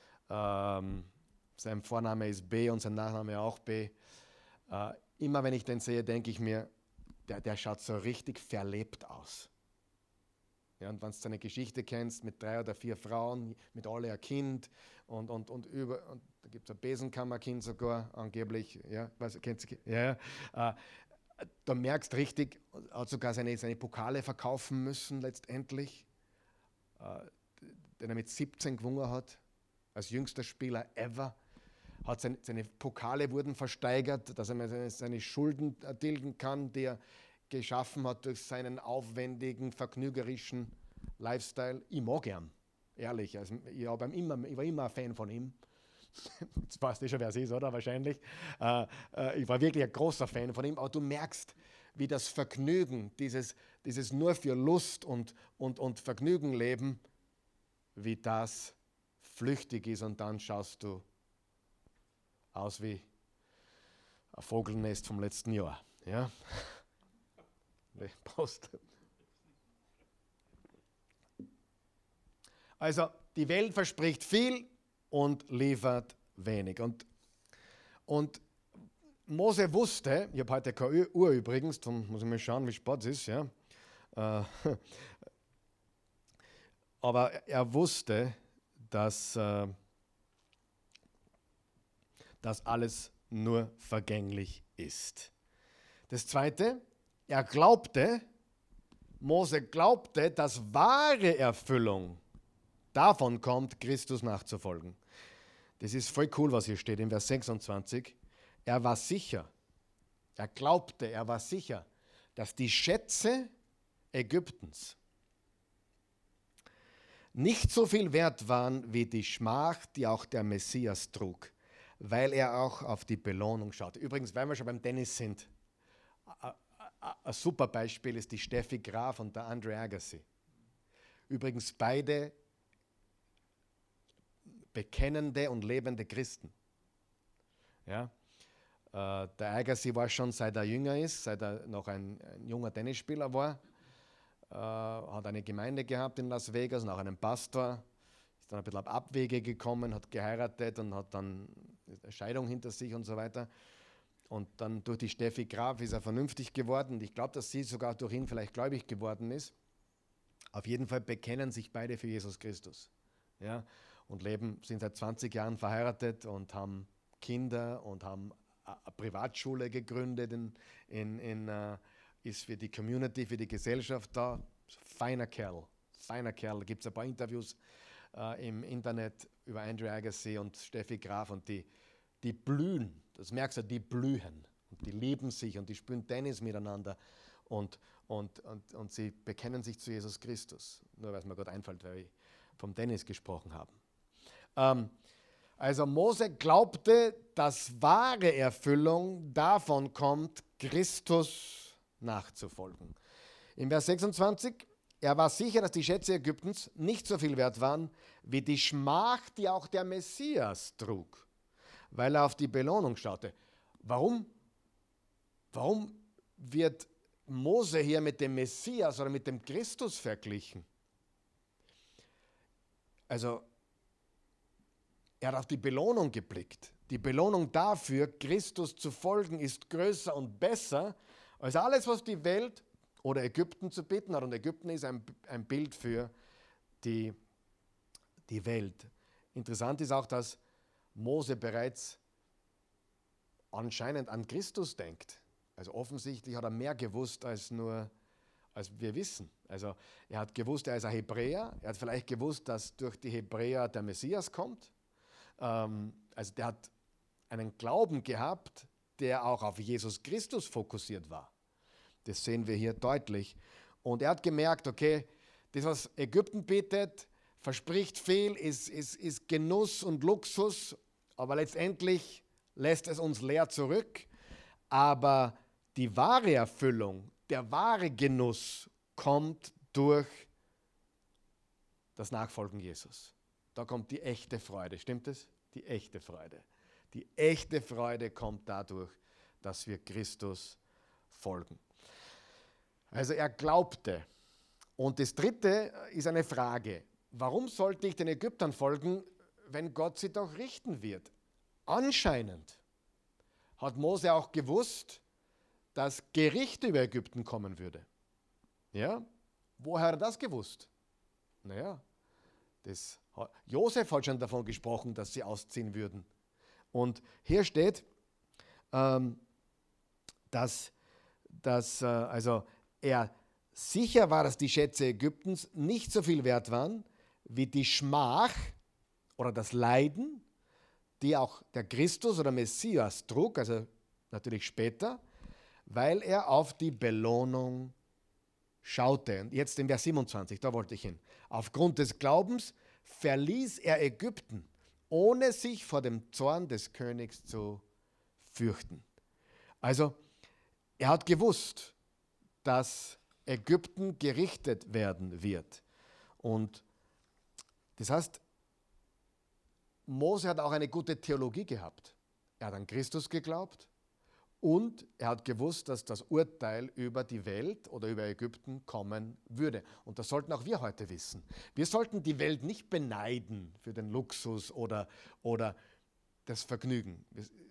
Sein Vorname ist B und sein Nachname auch B. Immer wenn ich den sehe, denke ich mir, der schaut so richtig verlebt aus. Ja, und wenn du seine Geschichte kennst, mit 3 oder 4 Frauen, mit alle ein Kind und da gibt es ein Besenkammerkind sogar, angeblich, ja, kennst du, ja, da merkst richtig, hat sogar seine Pokale verkaufen müssen letztendlich, den er mit 17 gewonnen hat, als jüngster Spieler ever. Hat seine Pokale wurden versteigert, dass er seine Schulden tilgen kann, die er geschaffen hat durch seinen aufwendigen, vergnügerischen Lifestyle. Ich mag ihn, ehrlich. Also ich war immer ein Fan von ihm. Jetzt weißt du schon, wer es ist, oder? Wahrscheinlich. Ich war wirklich ein großer Fan von ihm. Aber du merkst, wie das Vergnügen, dieses nur für Lust und Vergnügen leben, wie das flüchtig ist. Und dann schaust du aus wie ein Vogelnest vom letzten Jahr. Ja? Prost. Also die Welt verspricht viel und liefert wenig. Und Mose wusste, ich habe heute keine Uhr übrigens, darum muss ich mal schauen, wie spät es ist. Ja? Aber er wusste, dass das alles nur vergänglich ist. Das Zweite, Mose glaubte, dass wahre Erfüllung davon kommt, Christus nachzufolgen. Das ist voll cool, was hier steht in Vers 26. Er war sicher, er war sicher, dass die Schätze Ägyptens nicht so viel wert waren wie die Schmach, die auch der Messias trug, weil er auch auf die Belohnung schaute. Übrigens, weil wir schon beim Tennis sind, ein super Beispiel ist die Steffi Graf und der Andre Agassi. Übrigens beide bekennende und lebende Christen. Ja? Der Agassi war schon, seit er jünger ist, seit er noch ein junger Tennisspieler war, hat eine Gemeinde gehabt in Las Vegas und auch einen Pastor, ist dann ein bisschen auf Abwege gekommen, hat geheiratet und hat dann eine Scheidung hinter sich und so weiter. Und dann durch die Steffi Graf ist er vernünftig geworden und ich glaube, dass sie sogar durch ihn vielleicht gläubig geworden ist. Auf jeden Fall bekennen sich beide für Jesus Christus. Ja? Und sind seit 20 Jahren verheiratet und haben Kinder und haben eine Privatschule gegründet, ist für die Community, für die Gesellschaft da. Feiner Kerl. Da gibt es ein paar Interviews im Internet über Andrew Agassi und Steffi Graf und die blühen. Das merkst du, die blühen. Und die lieben sich und die spielen Tennis miteinander und sie bekennen sich zu Jesus Christus. Nur weil es mir gerade einfällt, weil wir vom Tennis gesprochen haben. Also Mose glaubte, dass wahre Erfüllung davon kommt, Christus nachzufolgen. Im Vers 26, er war sicher, dass die Schätze Ägyptens nicht so viel wert waren, wie die Schmach, die auch der Messias trug, weil er auf die Belohnung schaute. Warum wird Mose hier mit dem Messias oder mit dem Christus verglichen? Also, er hat auf die Belohnung geblickt. Die Belohnung dafür, Christus zu folgen, ist größer und besser als alles, was die Welt oder Ägypten zu bieten hat. Und Ägypten ist ein Bild für die Welt. Interessant ist auch, dass Mose bereits anscheinend an Christus denkt. Also offensichtlich hat er mehr gewusst als wir wissen. Also er hat gewusst, er ist ein Hebräer. Er hat vielleicht gewusst, dass durch die Hebräer der Messias kommt. Also der hat einen Glauben gehabt, der auch auf Jesus Christus fokussiert war. Das sehen wir hier deutlich. Und er hat gemerkt, okay, das, was Ägypten bietet, verspricht viel, ist Genuss und Luxus, aber letztendlich lässt es uns leer zurück. Aber die wahre Erfüllung, der wahre Genuss kommt durch das Nachfolgen Jesus. Da kommt die echte Freude, stimmt es? Die echte Freude. Die echte Freude kommt dadurch, dass wir Christus folgen. Also er glaubte. Und das dritte ist eine Frage. Warum sollte ich den Ägyptern folgen, wenn Gott sie doch richten wird? Anscheinend hat Mose auch gewusst, dass Gericht über Ägypten kommen würde. Ja? Woher hat er das gewusst? Naja, Josef hat schon davon gesprochen, dass sie ausziehen würden. Und hier steht, dass er sicher war, dass die Schätze Ägyptens nicht so viel wert waren, wie die Schmach oder das Leiden, die auch der Christus oder Messias trug, also natürlich später, weil er auf die Belohnung schaute. Und jetzt in Vers 27, da wollte ich hin. Aufgrund des Glaubens verließ er Ägypten, ohne sich vor dem Zorn des Königs zu fürchten. Also, er hat gewusst, dass Ägypten gerichtet werden wird. Und das heißt, Mose hat auch eine gute Theologie gehabt. Er hat an Christus geglaubt und er hat gewusst, dass das Urteil über die Welt oder über Ägypten kommen würde. Und das sollten auch wir heute wissen. Wir sollten die Welt nicht beneiden für den Luxus oder das Vergnügen.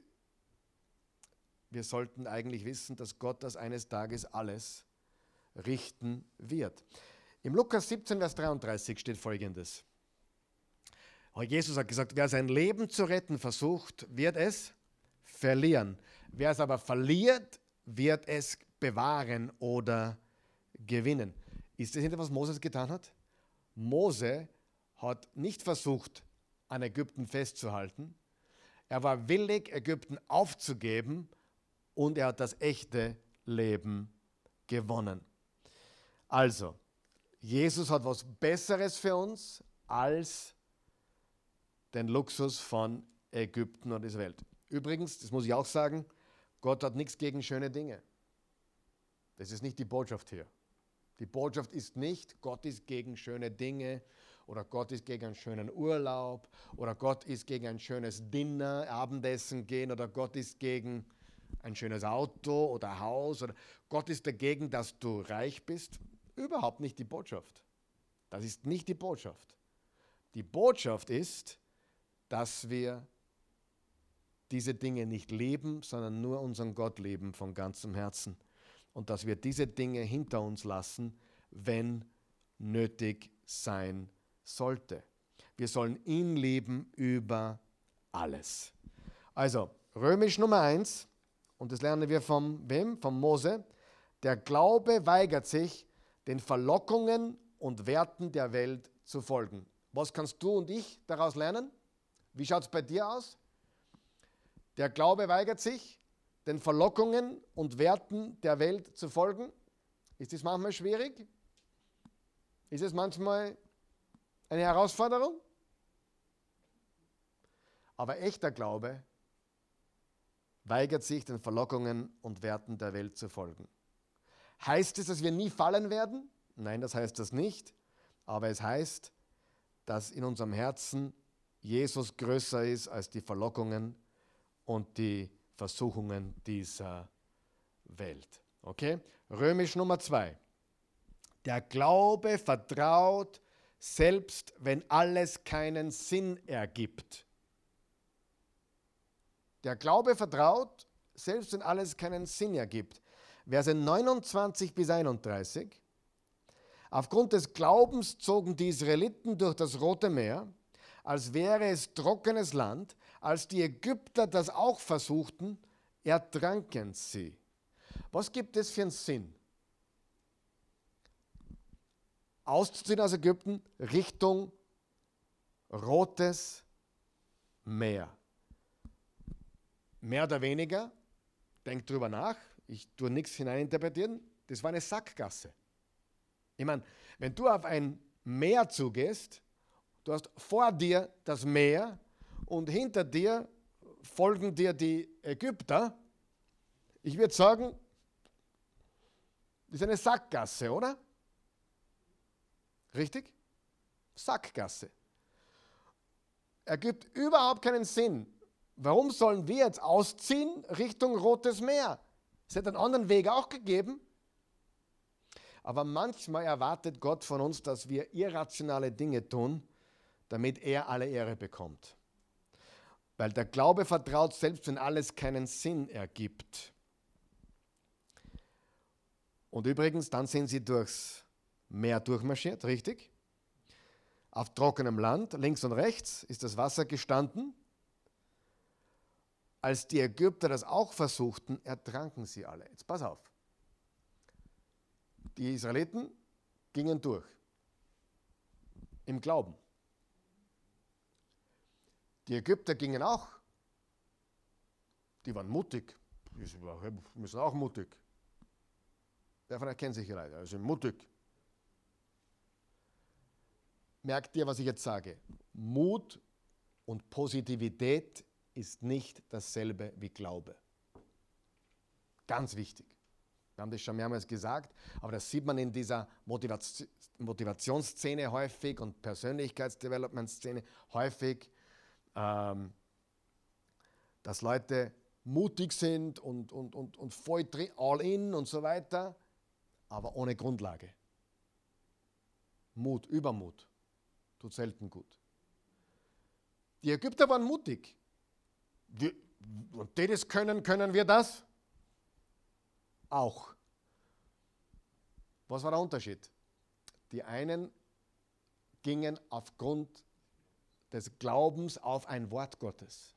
Wir sollten eigentlich wissen, dass Gott das eines Tages alles richten wird. Im Lukas 17, Vers 33 steht Folgendes. Jesus hat gesagt, wer sein Leben zu retten versucht, wird es verlieren. Wer es aber verliert, wird es bewahren oder gewinnen. Ist das nicht, was Moses getan hat? Mose hat nicht versucht, an Ägypten festzuhalten. Er war willig, Ägypten aufzugeben und er hat das echte Leben gewonnen. Also, Jesus hat was Besseres für uns als den Luxus von Ägypten und dieser Welt. Übrigens, das muss ich auch sagen, Gott hat nichts gegen schöne Dinge. Das ist nicht die Botschaft hier. Die Botschaft ist nicht, Gott ist gegen schöne Dinge oder Gott ist gegen einen schönen Urlaub oder Gott ist gegen ein schönes Dinner, Abendessen gehen oder Gott ist gegen ein schönes Auto oder Haus oder Gott ist dagegen, dass du reich bist. Überhaupt nicht die Botschaft. Das ist nicht die Botschaft. Die Botschaft ist, dass wir diese Dinge nicht leben, sondern nur unseren Gott leben von ganzem Herzen. Und dass wir diese Dinge hinter uns lassen, wenn nötig sein sollte. Wir sollen ihn lieben über alles. Also, Römisch Nummer 1, und das lernen wir von wem? Von Mose. Der Glaube weigert sich, den Verlockungen und Werten der Welt zu folgen. Was kannst du und ich daraus lernen? Wie schaut es bei dir aus? Der Glaube weigert sich, den Verlockungen und Werten der Welt zu folgen. Ist es manchmal schwierig? Ist es manchmal eine Herausforderung? Aber echter Glaube weigert sich, den Verlockungen und Werten der Welt zu folgen. Heißt es, dass wir nie fallen werden? Nein, das heißt das nicht. Aber es heißt, dass in unserem Herzen Jesus größer ist als die Verlockungen und die Versuchungen dieser Welt. Okay? Römisch Nummer 2. Der Glaube vertraut, selbst wenn alles keinen Sinn ergibt. Der Glaube vertraut, selbst wenn alles keinen Sinn ergibt. Verse 29 bis 31. Aufgrund des Glaubens zogen die Israeliten durch das Rote Meer, als wäre es trockenes Land. Als die Ägypter das auch versuchten, ertranken sie. Was gibt es für einen Sinn? Auszuziehen aus Ägypten Richtung Rotes Meer. Mehr oder weniger, denk drüber nach, ich tue nichts hineininterpretieren, das war eine Sackgasse. Ich meine, wenn du auf ein Meer zugehst, du hast vor dir das Meer und hinter dir folgen dir die Ägypter, ich würde sagen, das ist eine Sackgasse, oder? Richtig? Sackgasse. Ergibt überhaupt keinen Sinn. Warum sollen wir jetzt ausziehen Richtung Rotes Meer? Es hätte einen anderen Weg auch gegeben. Aber manchmal erwartet Gott von uns, dass wir irrationale Dinge tun, damit er alle Ehre bekommt. Weil der Glaube vertraut, selbst wenn alles keinen Sinn ergibt. Und übrigens, dann sind sie durchs Meer durchmarschiert, richtig? Auf trockenem Land, links und rechts, ist das Wasser gestanden. Als die Ägypter das auch versuchten, ertranken sie alle. Jetzt pass auf. Die Israeliten gingen durch. Im Glauben. Die Ägypter gingen auch. Die waren mutig. Die müssen auch mutig. Davon erkennen sich die Leute. Also mutig. Merkt ihr, was ich jetzt sage? Mut und Positivität ist nicht dasselbe wie Glaube. Ganz wichtig. Wir haben das schon mehrmals gesagt, aber das sieht man in dieser Motivationsszene häufig und Persönlichkeitsdevelopment-Szene häufig, dass Leute mutig sind und voll all in und so weiter, aber ohne Grundlage. Mut, Übermut, tut selten gut. Die Ägypter waren mutig. Und die das können wir das? Auch. Was war der Unterschied? Die einen gingen aufgrund des Glaubens auf ein Wort Gottes.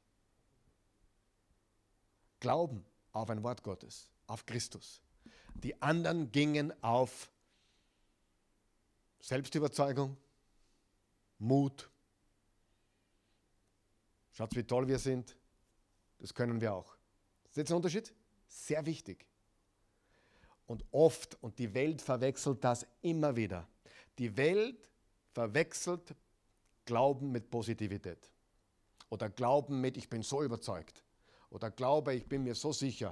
Glauben auf ein Wort Gottes, auf Christus. Die anderen gingen auf Selbstüberzeugung, Mut. Schaut, wie toll wir sind. Das können wir auch. Ist jetzt ein Unterschied? Sehr wichtig. Und oft, und die Welt verwechselt das immer wieder, die Welt verwechselt Glauben mit Positivität. Oder Glauben mit, ich bin so überzeugt. Oder Glaube, ich bin mir so sicher.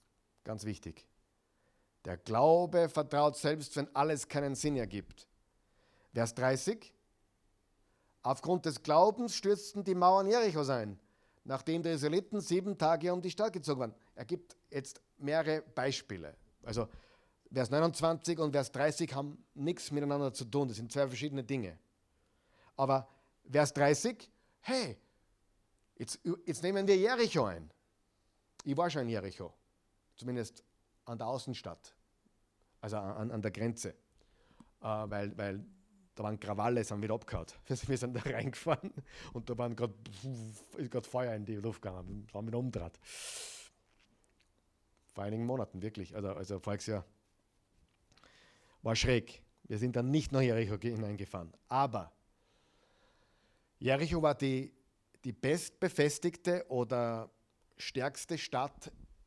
Ganz wichtig. Der Glaube vertraut selbst, wenn alles keinen Sinn ergibt. Vers 30. Aufgrund des Glaubens stürzten die Mauern Jerichos ein, nachdem die Israeliten 7 Tage um die Stadt gezogen waren. Er gibt jetzt mehrere Beispiele. Also Vers 29 und Vers 30 haben nichts miteinander zu tun. Das sind zwei verschiedene Dinge. Aber Vers 30, hey, jetzt nehmen wir Jericho ein. Ich war schon in Jericho, zumindest an der Außenstadt, also an der Grenze, weil da waren Krawalle, sind wieder abgehauen. Wir sind da reingefahren und da waren gerade Feuer in die Luft gegangen, waren wieder umgedreht. Vor einigen Monaten, wirklich, also voriges Jahr. War schräg. Wir sind dann nicht nach Jericho hineingefahren. Aber Jericho war die bestbefestigte oder stärkste Stadt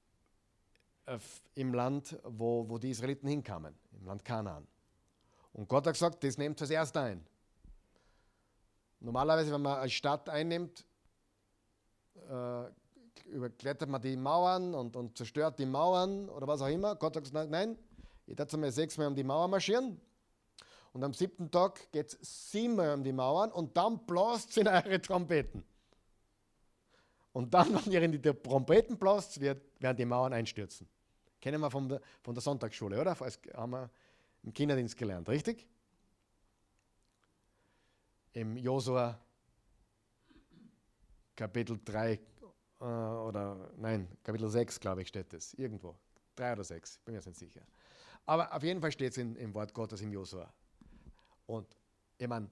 im Land, wo die Israeliten hinkamen, im Land Kanaan. Und Gott hat gesagt, das nehmt als erst ein. Normalerweise, wenn man eine Stadt einnimmt, überklettert man die Mauern und zerstört die Mauern oder was auch immer. Gott hat gesagt, nein, ihr werdet einmal 6 Mal um die Mauer marschieren. Und am 7. Tag geht es 7 Mal um die Mauern und dann blasst in eure Trompeten. Und dann, wenn ihr in die Trompeten blasst, werden die Mauern einstürzen. Kennen wir von der Sonntagsschule, oder? Das haben wir im Kinderdienst gelernt, richtig? Im Josua Kapitel 3 Kapitel 6, glaube ich, steht es. Irgendwo. 3 oder 6, bin mir jetzt nicht sicher. Aber auf jeden Fall steht es im Wort Gottes im Josua. Und ich meine,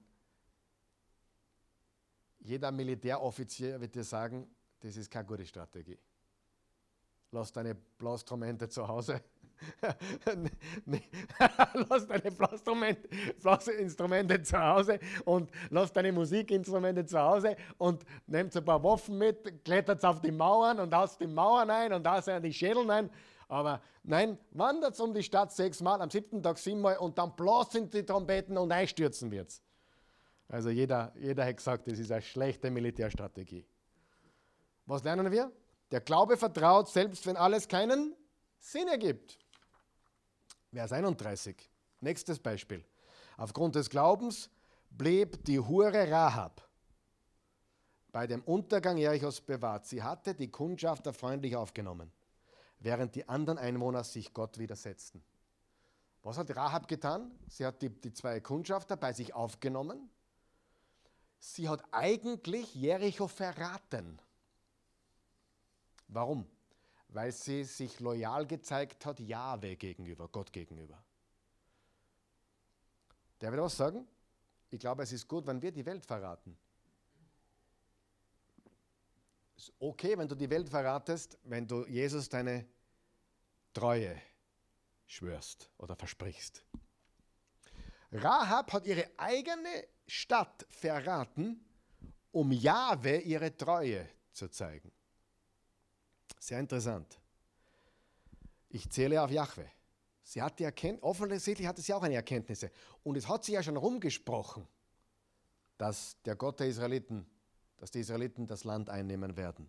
jeder Militäroffizier wird dir sagen, das ist keine gute Strategie. Lass deine Blasinstrumente zu Hause. Lass deine Blasinstrumente zu Hause und lass deine Musikinstrumente zu Hause und nehmt ein paar Waffen mit, klettert auf die Mauern und haust die Mauern ein und haust die Schädel ein. Aber nein, wandert um die Stadt 6 Mal, am 7. Tag 7 Mal und dann blasen die Trompeten und einstürzen wird's. Also jeder hat gesagt, das ist eine schlechte Militärstrategie. Was lernen wir? Der Glaube vertraut, selbst wenn alles keinen Sinn ergibt. Vers 31. Nächstes Beispiel. Aufgrund des Glaubens blieb die Hure Rahab bei dem Untergang Jerichos bewahrt. Sie hatte die Kundschafter freundlich aufgenommen, während die anderen Einwohner sich Gott widersetzten. Was hat Rahab getan? Sie hat die 2 Kundschafter bei sich aufgenommen. Sie hat eigentlich Jericho verraten. Warum? Weil sie sich loyal gezeigt hat, Jahwe gegenüber, Gott gegenüber. Der will was sagen? Ich glaube, es ist gut, wenn wir die Welt verraten. Es ist okay, wenn du die Welt verratest, wenn du Jesus deine Treue schwörst oder versprichst. Rahab hat ihre eigene Stadt verraten, um Jahwe ihre Treue zu zeigen. Sehr interessant. Ich zähle auf Jahwe. Sie hat die Erkenntnis, offensichtlich hatte sie auch eine Erkenntnisse. Und es hat sich ja schon rumgesprochen, dass der Gott der Israeliten, dass die Israeliten das Land einnehmen werden.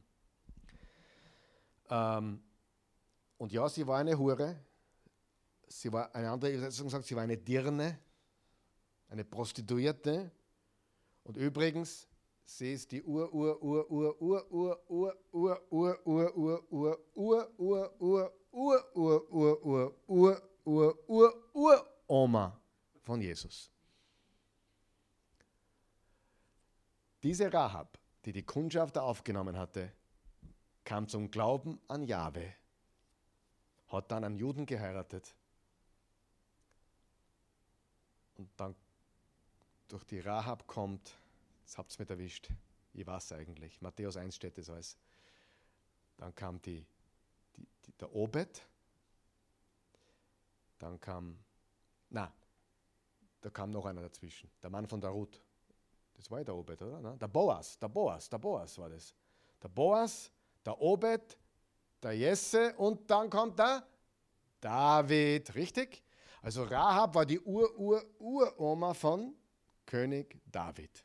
Und ja, sie war eine Hure. Sie war, eine andere Übersetzung sagt, sie war eine Dirne, eine Prostituierte. Und übrigens, sie ist die Uroma von Jesus. Diese Rahab, die die Kundschafter aufgenommen hatte, kam zum Glauben an Jahwe, hat dann einen Juden geheiratet und dann durch die Rahab kommt, jetzt habt ihr mich erwischt, ich weiß eigentlich, Matthäus 1 steht das alles. Dann kam der Obed, da kam noch einer dazwischen, der Mann von der Ruth. Das war ja der Obed, oder? Ne? Der Boas war das. Der Boas, der Obed, der Jesse und dann kommt der David, richtig? Also Rahab war die Uroma von König David.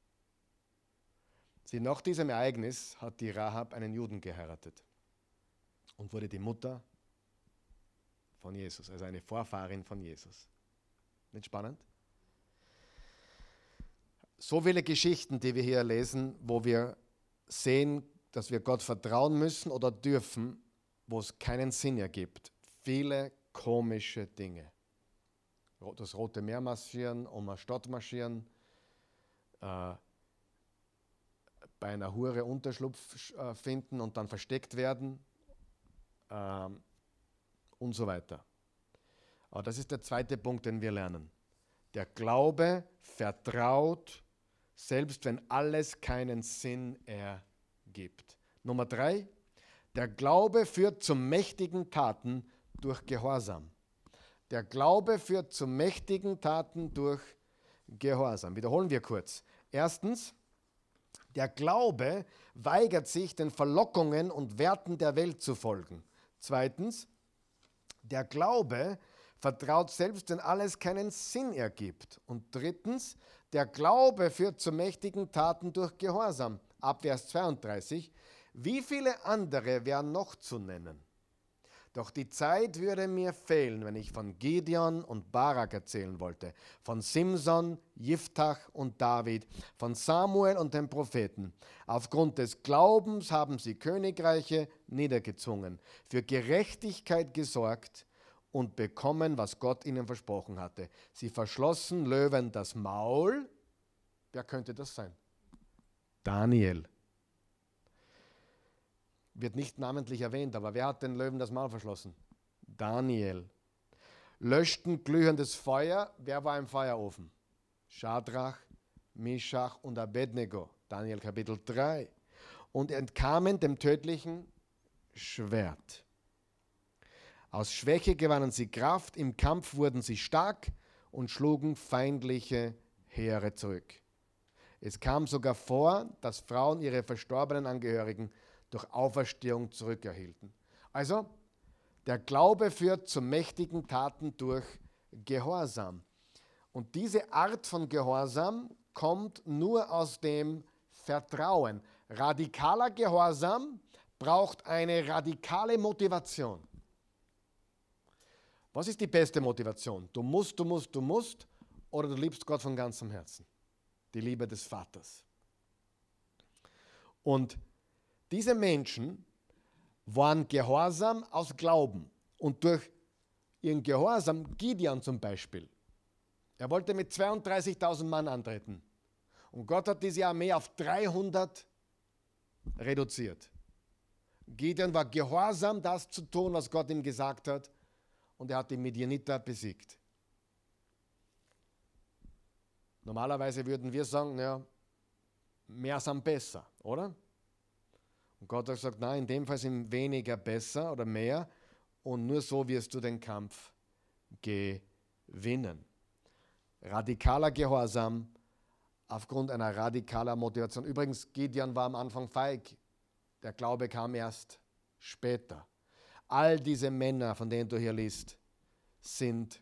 Nach diesem Ereignis hat die Rahab einen Juden geheiratet und wurde die Mutter von Jesus, also eine Vorfahrin von Jesus. Nicht spannend? so viele Geschichten, die wir hier lesen, wo wir sehen, dass wir Gott vertrauen müssen oder dürfen, wo es keinen Sinn ergibt. Viele komische Dinge. Das Rote Meer marschieren, um eine Stadt marschieren, bei einer Hure Unterschlupf finden und dann versteckt werden und so weiter. Aber das ist der zweite Punkt, den wir lernen. Der Glaube vertraut, selbst wenn alles keinen Sinn ergibt. Nummer 3, der Glaube führt zu mächtigen Taten durch Gehorsam. Der Glaube führt zu mächtigen Taten durch Gehorsam. Wiederholen wir kurz. Erstens, der Glaube weigert sich, den Verlockungen und Werten der Welt zu folgen. Zweitens, der Glaube vertraut selbst, wenn alles keinen Sinn ergibt. Und drittens, der Glaube führt zu mächtigen Taten durch Gehorsam. Ab Vers 32. Wie viele andere wären noch zu nennen? Doch die Zeit würde mir fehlen, wenn ich von Gideon und Barak erzählen wollte, von Simson, Jiftach und David, von Samuel und den Propheten. Aufgrund des Glaubens haben sie Königreiche niedergezwungen, für Gerechtigkeit gesorgt und bekommen, was Gott ihnen versprochen hatte. Sie verschlossen Löwen das Maul. Wer könnte das sein? Daniel. Wird nicht namentlich erwähnt, aber wer hat den Löwen das Maul verschlossen? Daniel. Löschten glühendes Feuer. Wer war im Feuerofen? Schadrach, Mischach und Abednego. Daniel Kapitel 3. Und entkamen dem tödlichen Schwert. Aus Schwäche gewannen sie Kraft, im Kampf wurden sie stark und schlugen feindliche Heere zurück. Es kam sogar vor, dass Frauen ihre verstorbenen Angehörigen durch Auferstehung zurückerhielten. Also, der Glaube führt zu mächtigen Taten durch Gehorsam. Und diese Art von Gehorsam kommt nur aus dem Vertrauen. Radikaler Gehorsam braucht eine radikale Motivation. Was ist die beste Motivation? Du musst oder du liebst Gott von ganzem Herzen. Die Liebe des Vaters. Und diese Menschen waren gehorsam aus Glauben. Und durch ihren Gehorsam, Gideon zum Beispiel, er wollte mit 32.000 Mann antreten. Und Gott hat diese Armee auf 300 reduziert. Gideon war gehorsam, das zu tun, was Gott ihm gesagt hat. Und er hat die Midianiter besiegt. Normalerweise würden wir sagen, ja, mehr sind besser, oder? Und Gott hat gesagt, nein, in dem Fall sind weniger besser oder mehr und nur so wirst du den Kampf gewinnen. Radikaler Gehorsam aufgrund einer radikalen Motivation. Übrigens, Gideon war am Anfang feig. Der Glaube kam erst später. All diese Männer, von denen du hier liest, sind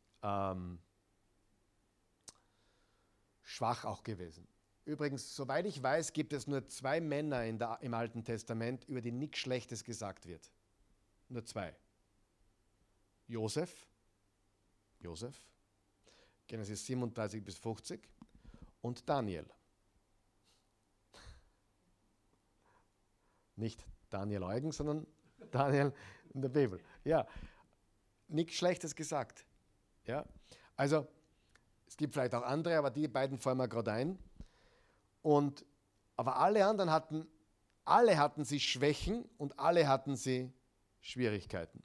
schwach auch gewesen. Übrigens, soweit ich weiß, gibt es nur 2 Männer im Alten Testament, über die nichts Schlechtes gesagt wird. Nur 2. Josef, Genesis 37 bis 50 und Daniel. Nicht Daniel Eugen, sondern Daniel in der Bibel. Ja, nichts Schlechtes gesagt. Ja, also es gibt vielleicht auch andere, aber die beiden fallen mir gerade ein. Aber alle anderen hatten sie Schwächen und alle hatten sie Schwierigkeiten.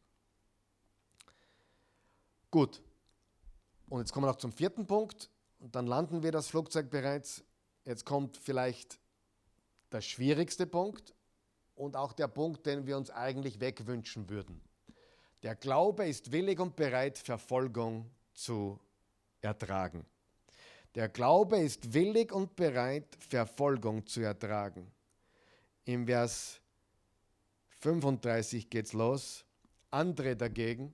Gut, und jetzt kommen wir noch zum 4. Punkt und dann landen wir das Flugzeug bereits. Jetzt kommt vielleicht der schwierigste Punkt und auch der Punkt, den wir uns eigentlich wegwünschen würden. Der Glaube ist willig und bereit, Verfolgung zu ertragen. Der Glaube ist willig und bereit, Verfolgung zu ertragen. Im Vers 35 geht es los. Andere dagegen,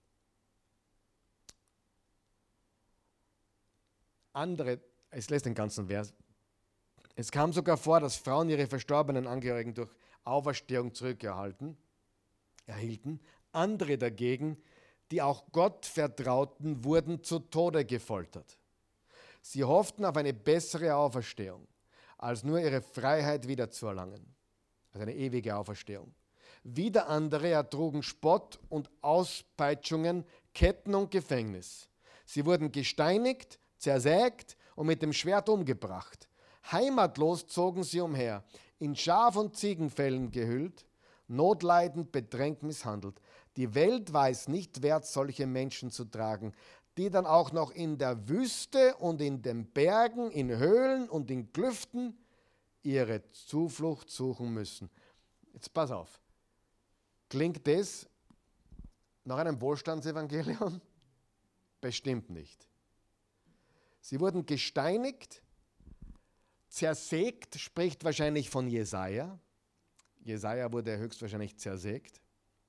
ich lese den ganzen Vers. Es kam sogar vor, dass Frauen ihre verstorbenen Angehörigen durch Auferstehung zurückerhielten. Andere dagegen, die auch Gott vertrauten, wurden zu Tode gefoltert. Sie hofften auf eine bessere Auferstehung, als nur ihre Freiheit wiederzuerlangen, also eine ewige Auferstehung. Wieder andere ertrugen Spott und Auspeitschungen, Ketten und Gefängnis. Sie wurden gesteinigt, zersägt und mit dem Schwert umgebracht. Heimatlos zogen sie umher, in Schaf- und Ziegenfellen gehüllt, notleidend, bedrängt, misshandelt. Die Welt war es nicht wert, solche Menschen zu tragen, die dann auch noch in der Wüste und in den Bergen, in Höhlen und in Klüften ihre Zuflucht suchen müssen. Jetzt pass auf. Klingt das nach einem Wohlstandsevangelium? Bestimmt nicht. Sie wurden gesteinigt, zersägt, spricht wahrscheinlich von Jesaja. Jesaja wurde höchstwahrscheinlich zersägt.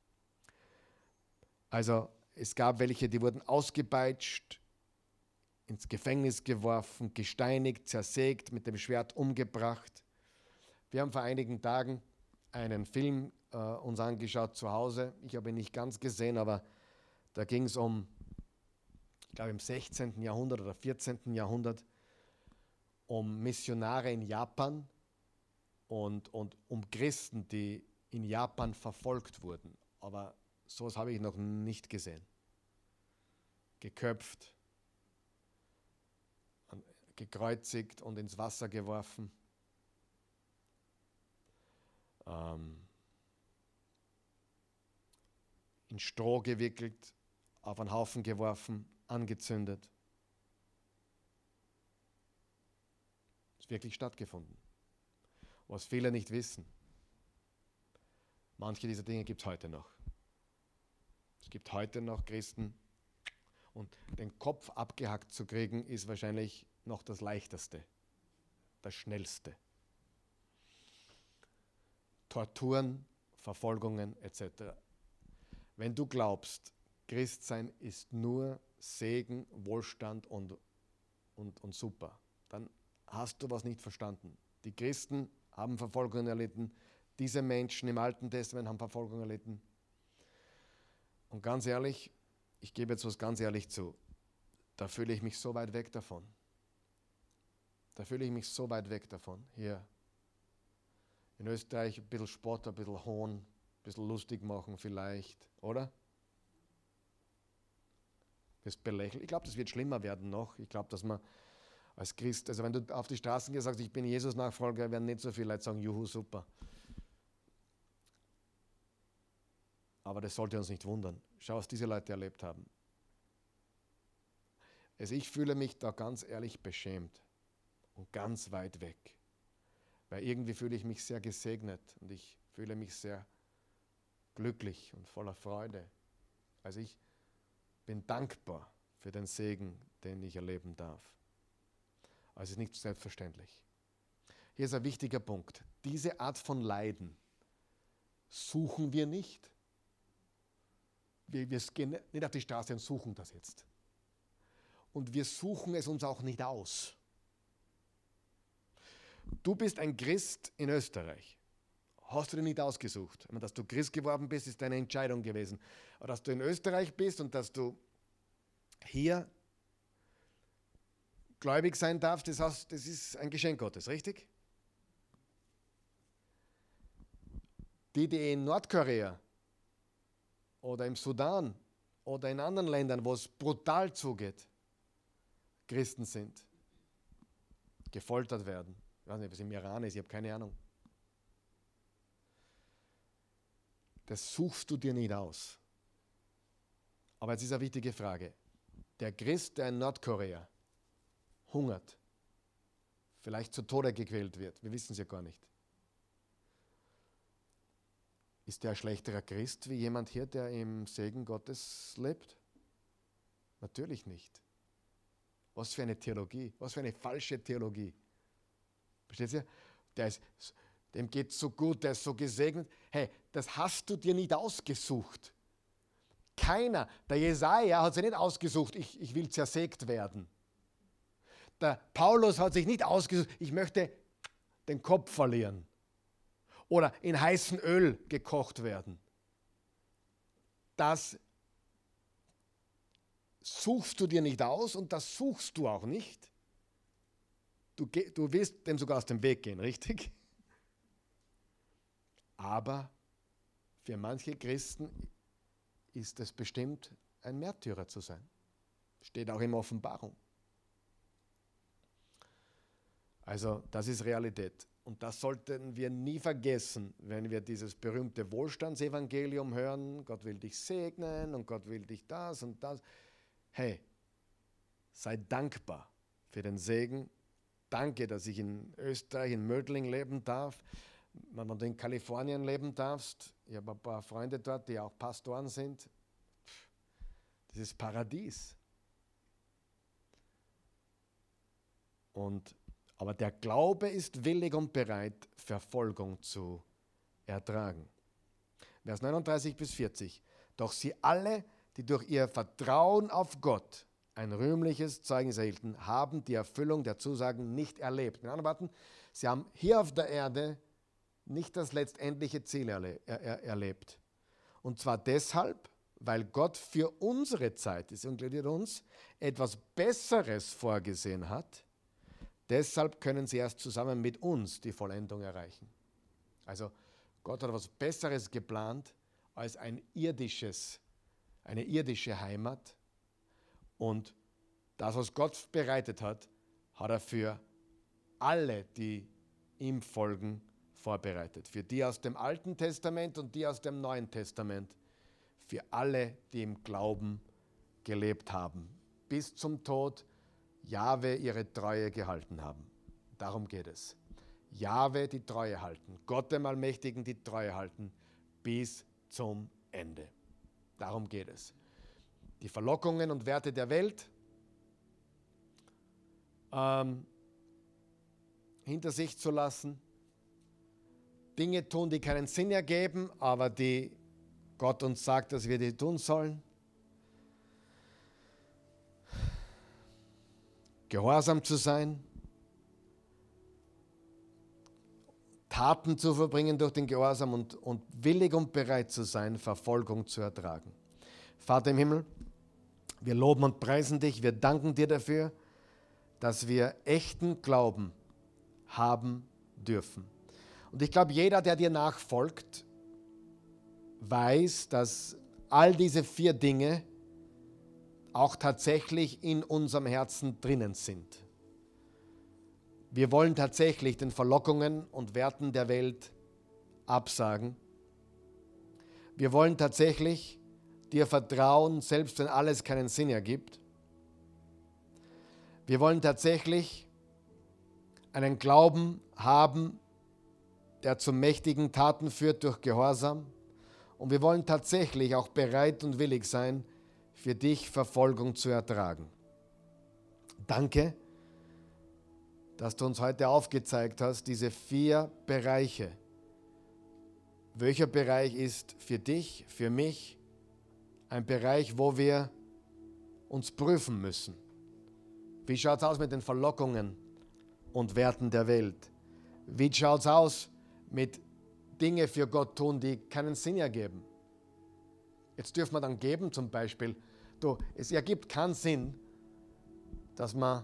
Also es gab welche, die wurden ausgepeitscht, ins Gefängnis geworfen, gesteinigt, zersägt, mit dem Schwert umgebracht. Wir haben vor einigen Tagen einen Film uns angeschaut zu Hause. Ich habe ihn nicht ganz gesehen, aber da ging es um, ich glaube im 16. Jahrhundert oder 14. Jahrhundert, um Missionare in Japan und um Christen, die in Japan verfolgt wurden. Aber sowas habe ich noch nicht gesehen. Geköpft, gekreuzigt und ins Wasser geworfen. In Stroh gewickelt, auf einen Haufen geworfen, angezündet. Das ist wirklich stattgefunden. Was viele nicht wissen. Manche dieser Dinge gibt es heute noch. Es gibt heute noch Christen und den Kopf abgehackt zu kriegen, ist wahrscheinlich noch das Leichteste, das Schnellste. Torturen, Verfolgungen etc. Wenn du glaubst, Christsein ist nur Segen, Wohlstand und super, dann hast du was nicht verstanden. Die Christen haben Verfolgungen erlitten, diese Menschen im Alten Testament haben Verfolgungen erlitten. Und ganz ehrlich, ich gebe jetzt was ganz ehrlich zu, da fühle ich mich so weit weg davon. Da fühle ich mich so weit weg davon. Hier in Österreich ein bisschen Spott, ein bisschen Hohn, ein bisschen lustig machen vielleicht, oder? Das belächeln. Ich glaube, das wird schlimmer werden noch. Ich glaube, dass man als Christ, also wenn du auf die Straßen gehst und sagst, ich bin Jesus-Nachfolger, werden nicht so viele Leute sagen, juhu, super. Aber das sollte uns nicht wundern. Schau, was diese Leute erlebt haben. Also ich fühle mich da ganz ehrlich beschämt und ganz weit weg. Weil irgendwie fühle ich mich sehr gesegnet und ich fühle mich sehr glücklich und voller Freude. Also ich bin dankbar für den Segen, den ich erleben darf. Also es ist nicht selbstverständlich. Hier ist ein wichtiger Punkt. Diese Art von Leiden suchen wir nicht. Wir gehen nicht auf die Straße und suchen das jetzt. Und wir suchen es uns auch nicht aus. Du bist ein Christ in Österreich. Hast du dir nicht ausgesucht. Dass du Christ geworden bist, ist deine Entscheidung gewesen. Aber dass du in Österreich bist und dass du hier gläubig sein darfst, das ist ein Geschenk Gottes, richtig? Die in Nordkorea oder im Sudan oder in anderen Ländern, wo es brutal zugeht, Christen sind, gefoltert werden. Ich weiß nicht, was im Iran ist, ich habe keine Ahnung. Das suchst du dir nicht aus. Aber jetzt ist eine wichtige Frage. Der Christ, der in Nordkorea hungert, vielleicht zu Tode gequält wird, wir wissen es ja gar nicht. Ist der ein schlechterer Christ wie jemand hier, der im Segen Gottes lebt? Natürlich nicht. Was für eine Theologie, was für eine falsche Theologie. Versteht ihr? Dem geht es so gut, der ist so gesegnet. Hey, das hast du dir nicht ausgesucht. Keiner, der Jesaja hat sich nicht ausgesucht, ich will zersägt werden. Der Paulus hat sich nicht ausgesucht, ich möchte den Kopf verlieren. Oder in heißem Öl gekocht werden. Das suchst du dir nicht aus und das suchst du auch nicht. Du willst dem sogar aus dem Weg gehen, richtig? Aber für manche Christen ist es bestimmt, ein Märtyrer zu sein. Steht auch in Offenbarung. Also das ist Realität. Und das sollten wir nie vergessen, wenn wir dieses berühmte Wohlstandsevangelium hören. Gott will dich segnen und Gott will dich das und das. Hey, sei dankbar für den Segen. Danke, dass ich in Österreich, in Mödling leben darf. Wenn du in Kalifornien leben darfst, ich habe ein paar Freunde dort, die auch Pastoren sind. Das ist Paradies. Aber der Glaube ist willig und bereit, Verfolgung zu ertragen. Vers 39 bis 40. Doch sie alle, die durch ihr Vertrauen auf Gott ein rühmliches Zeugnis erhielten, haben die Erfüllung der Zusagen nicht erlebt. Mit anderen Worten, sie haben hier auf der Erde nicht das letztendliche Ziel erlebt. Und zwar deshalb, weil Gott für unsere Zeit, das inkludiert uns, etwas Besseres vorgesehen hat. Deshalb können sie erst zusammen mit uns die Vollendung erreichen. Also Gott hat etwas Besseres geplant als eine irdische Heimat. Und das, was Gott bereitet hat, hat er für alle, die ihm folgen, vorbereitet. Für die aus dem Alten Testament und die aus dem Neuen Testament. Für alle, die im Glauben gelebt haben. Bis zum Tod Jahwe ihre Treue gehalten haben. Darum geht es. Jahwe die Treue halten. Gott dem Allmächtigen die Treue halten. Bis zum Ende. Darum geht es. Die Verlockungen und Werte der Welt hinter sich zu lassen. Dinge tun, die keinen Sinn ergeben, aber die Gott uns sagt, dass wir die tun sollen. Gehorsam zu sein. Taten zu verbringen durch den Gehorsam und willig und bereit zu sein, Verfolgung zu ertragen. Vater im Himmel, wir loben und preisen dich, wir danken dir dafür, dass wir echten Glauben haben dürfen. Und ich glaube, jeder, der dir nachfolgt, weiß, dass all diese 4 Dinge auch tatsächlich in unserem Herzen drinnen sind. Wir wollen tatsächlich den Verlockungen und Werten der Welt absagen. Wir wollen tatsächlich dir vertrauen, selbst wenn alles keinen Sinn ergibt. Wir wollen tatsächlich einen Glauben haben, der zu mächtigen Taten führt durch Gehorsam. Und wir wollen tatsächlich auch bereit und willig sein, für dich Verfolgung zu ertragen. Danke, dass du uns heute aufgezeigt hast, diese 4 Bereiche. Welcher Bereich ist für dich, für mich ein Bereich, wo wir uns prüfen müssen? Wie schaut es aus mit den Verlockungen und Werten der Welt? Wie schaut es aus mit Dinge für Gott tun, die keinen Sinn ergeben? Jetzt dürfen wir dann geben zum Beispiel. Es ergibt keinen Sinn, dass man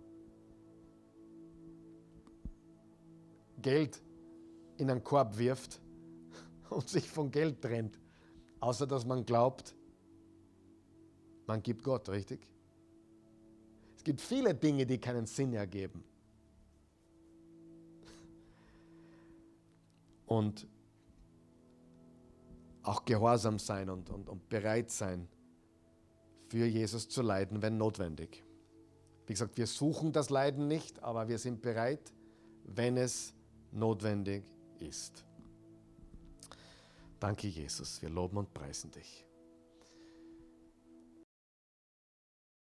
Geld in einen Korb wirft und sich von Geld trennt, außer dass man glaubt, man gibt Gott, richtig? Es gibt viele Dinge, die keinen Sinn ergeben. Und auch gehorsam sein und bereit sein, für Jesus zu leiden, wenn notwendig. Wie gesagt, wir suchen das Leiden nicht, aber wir sind bereit, wenn es notwendig ist. Danke, Jesus. Wir loben und preisen dich.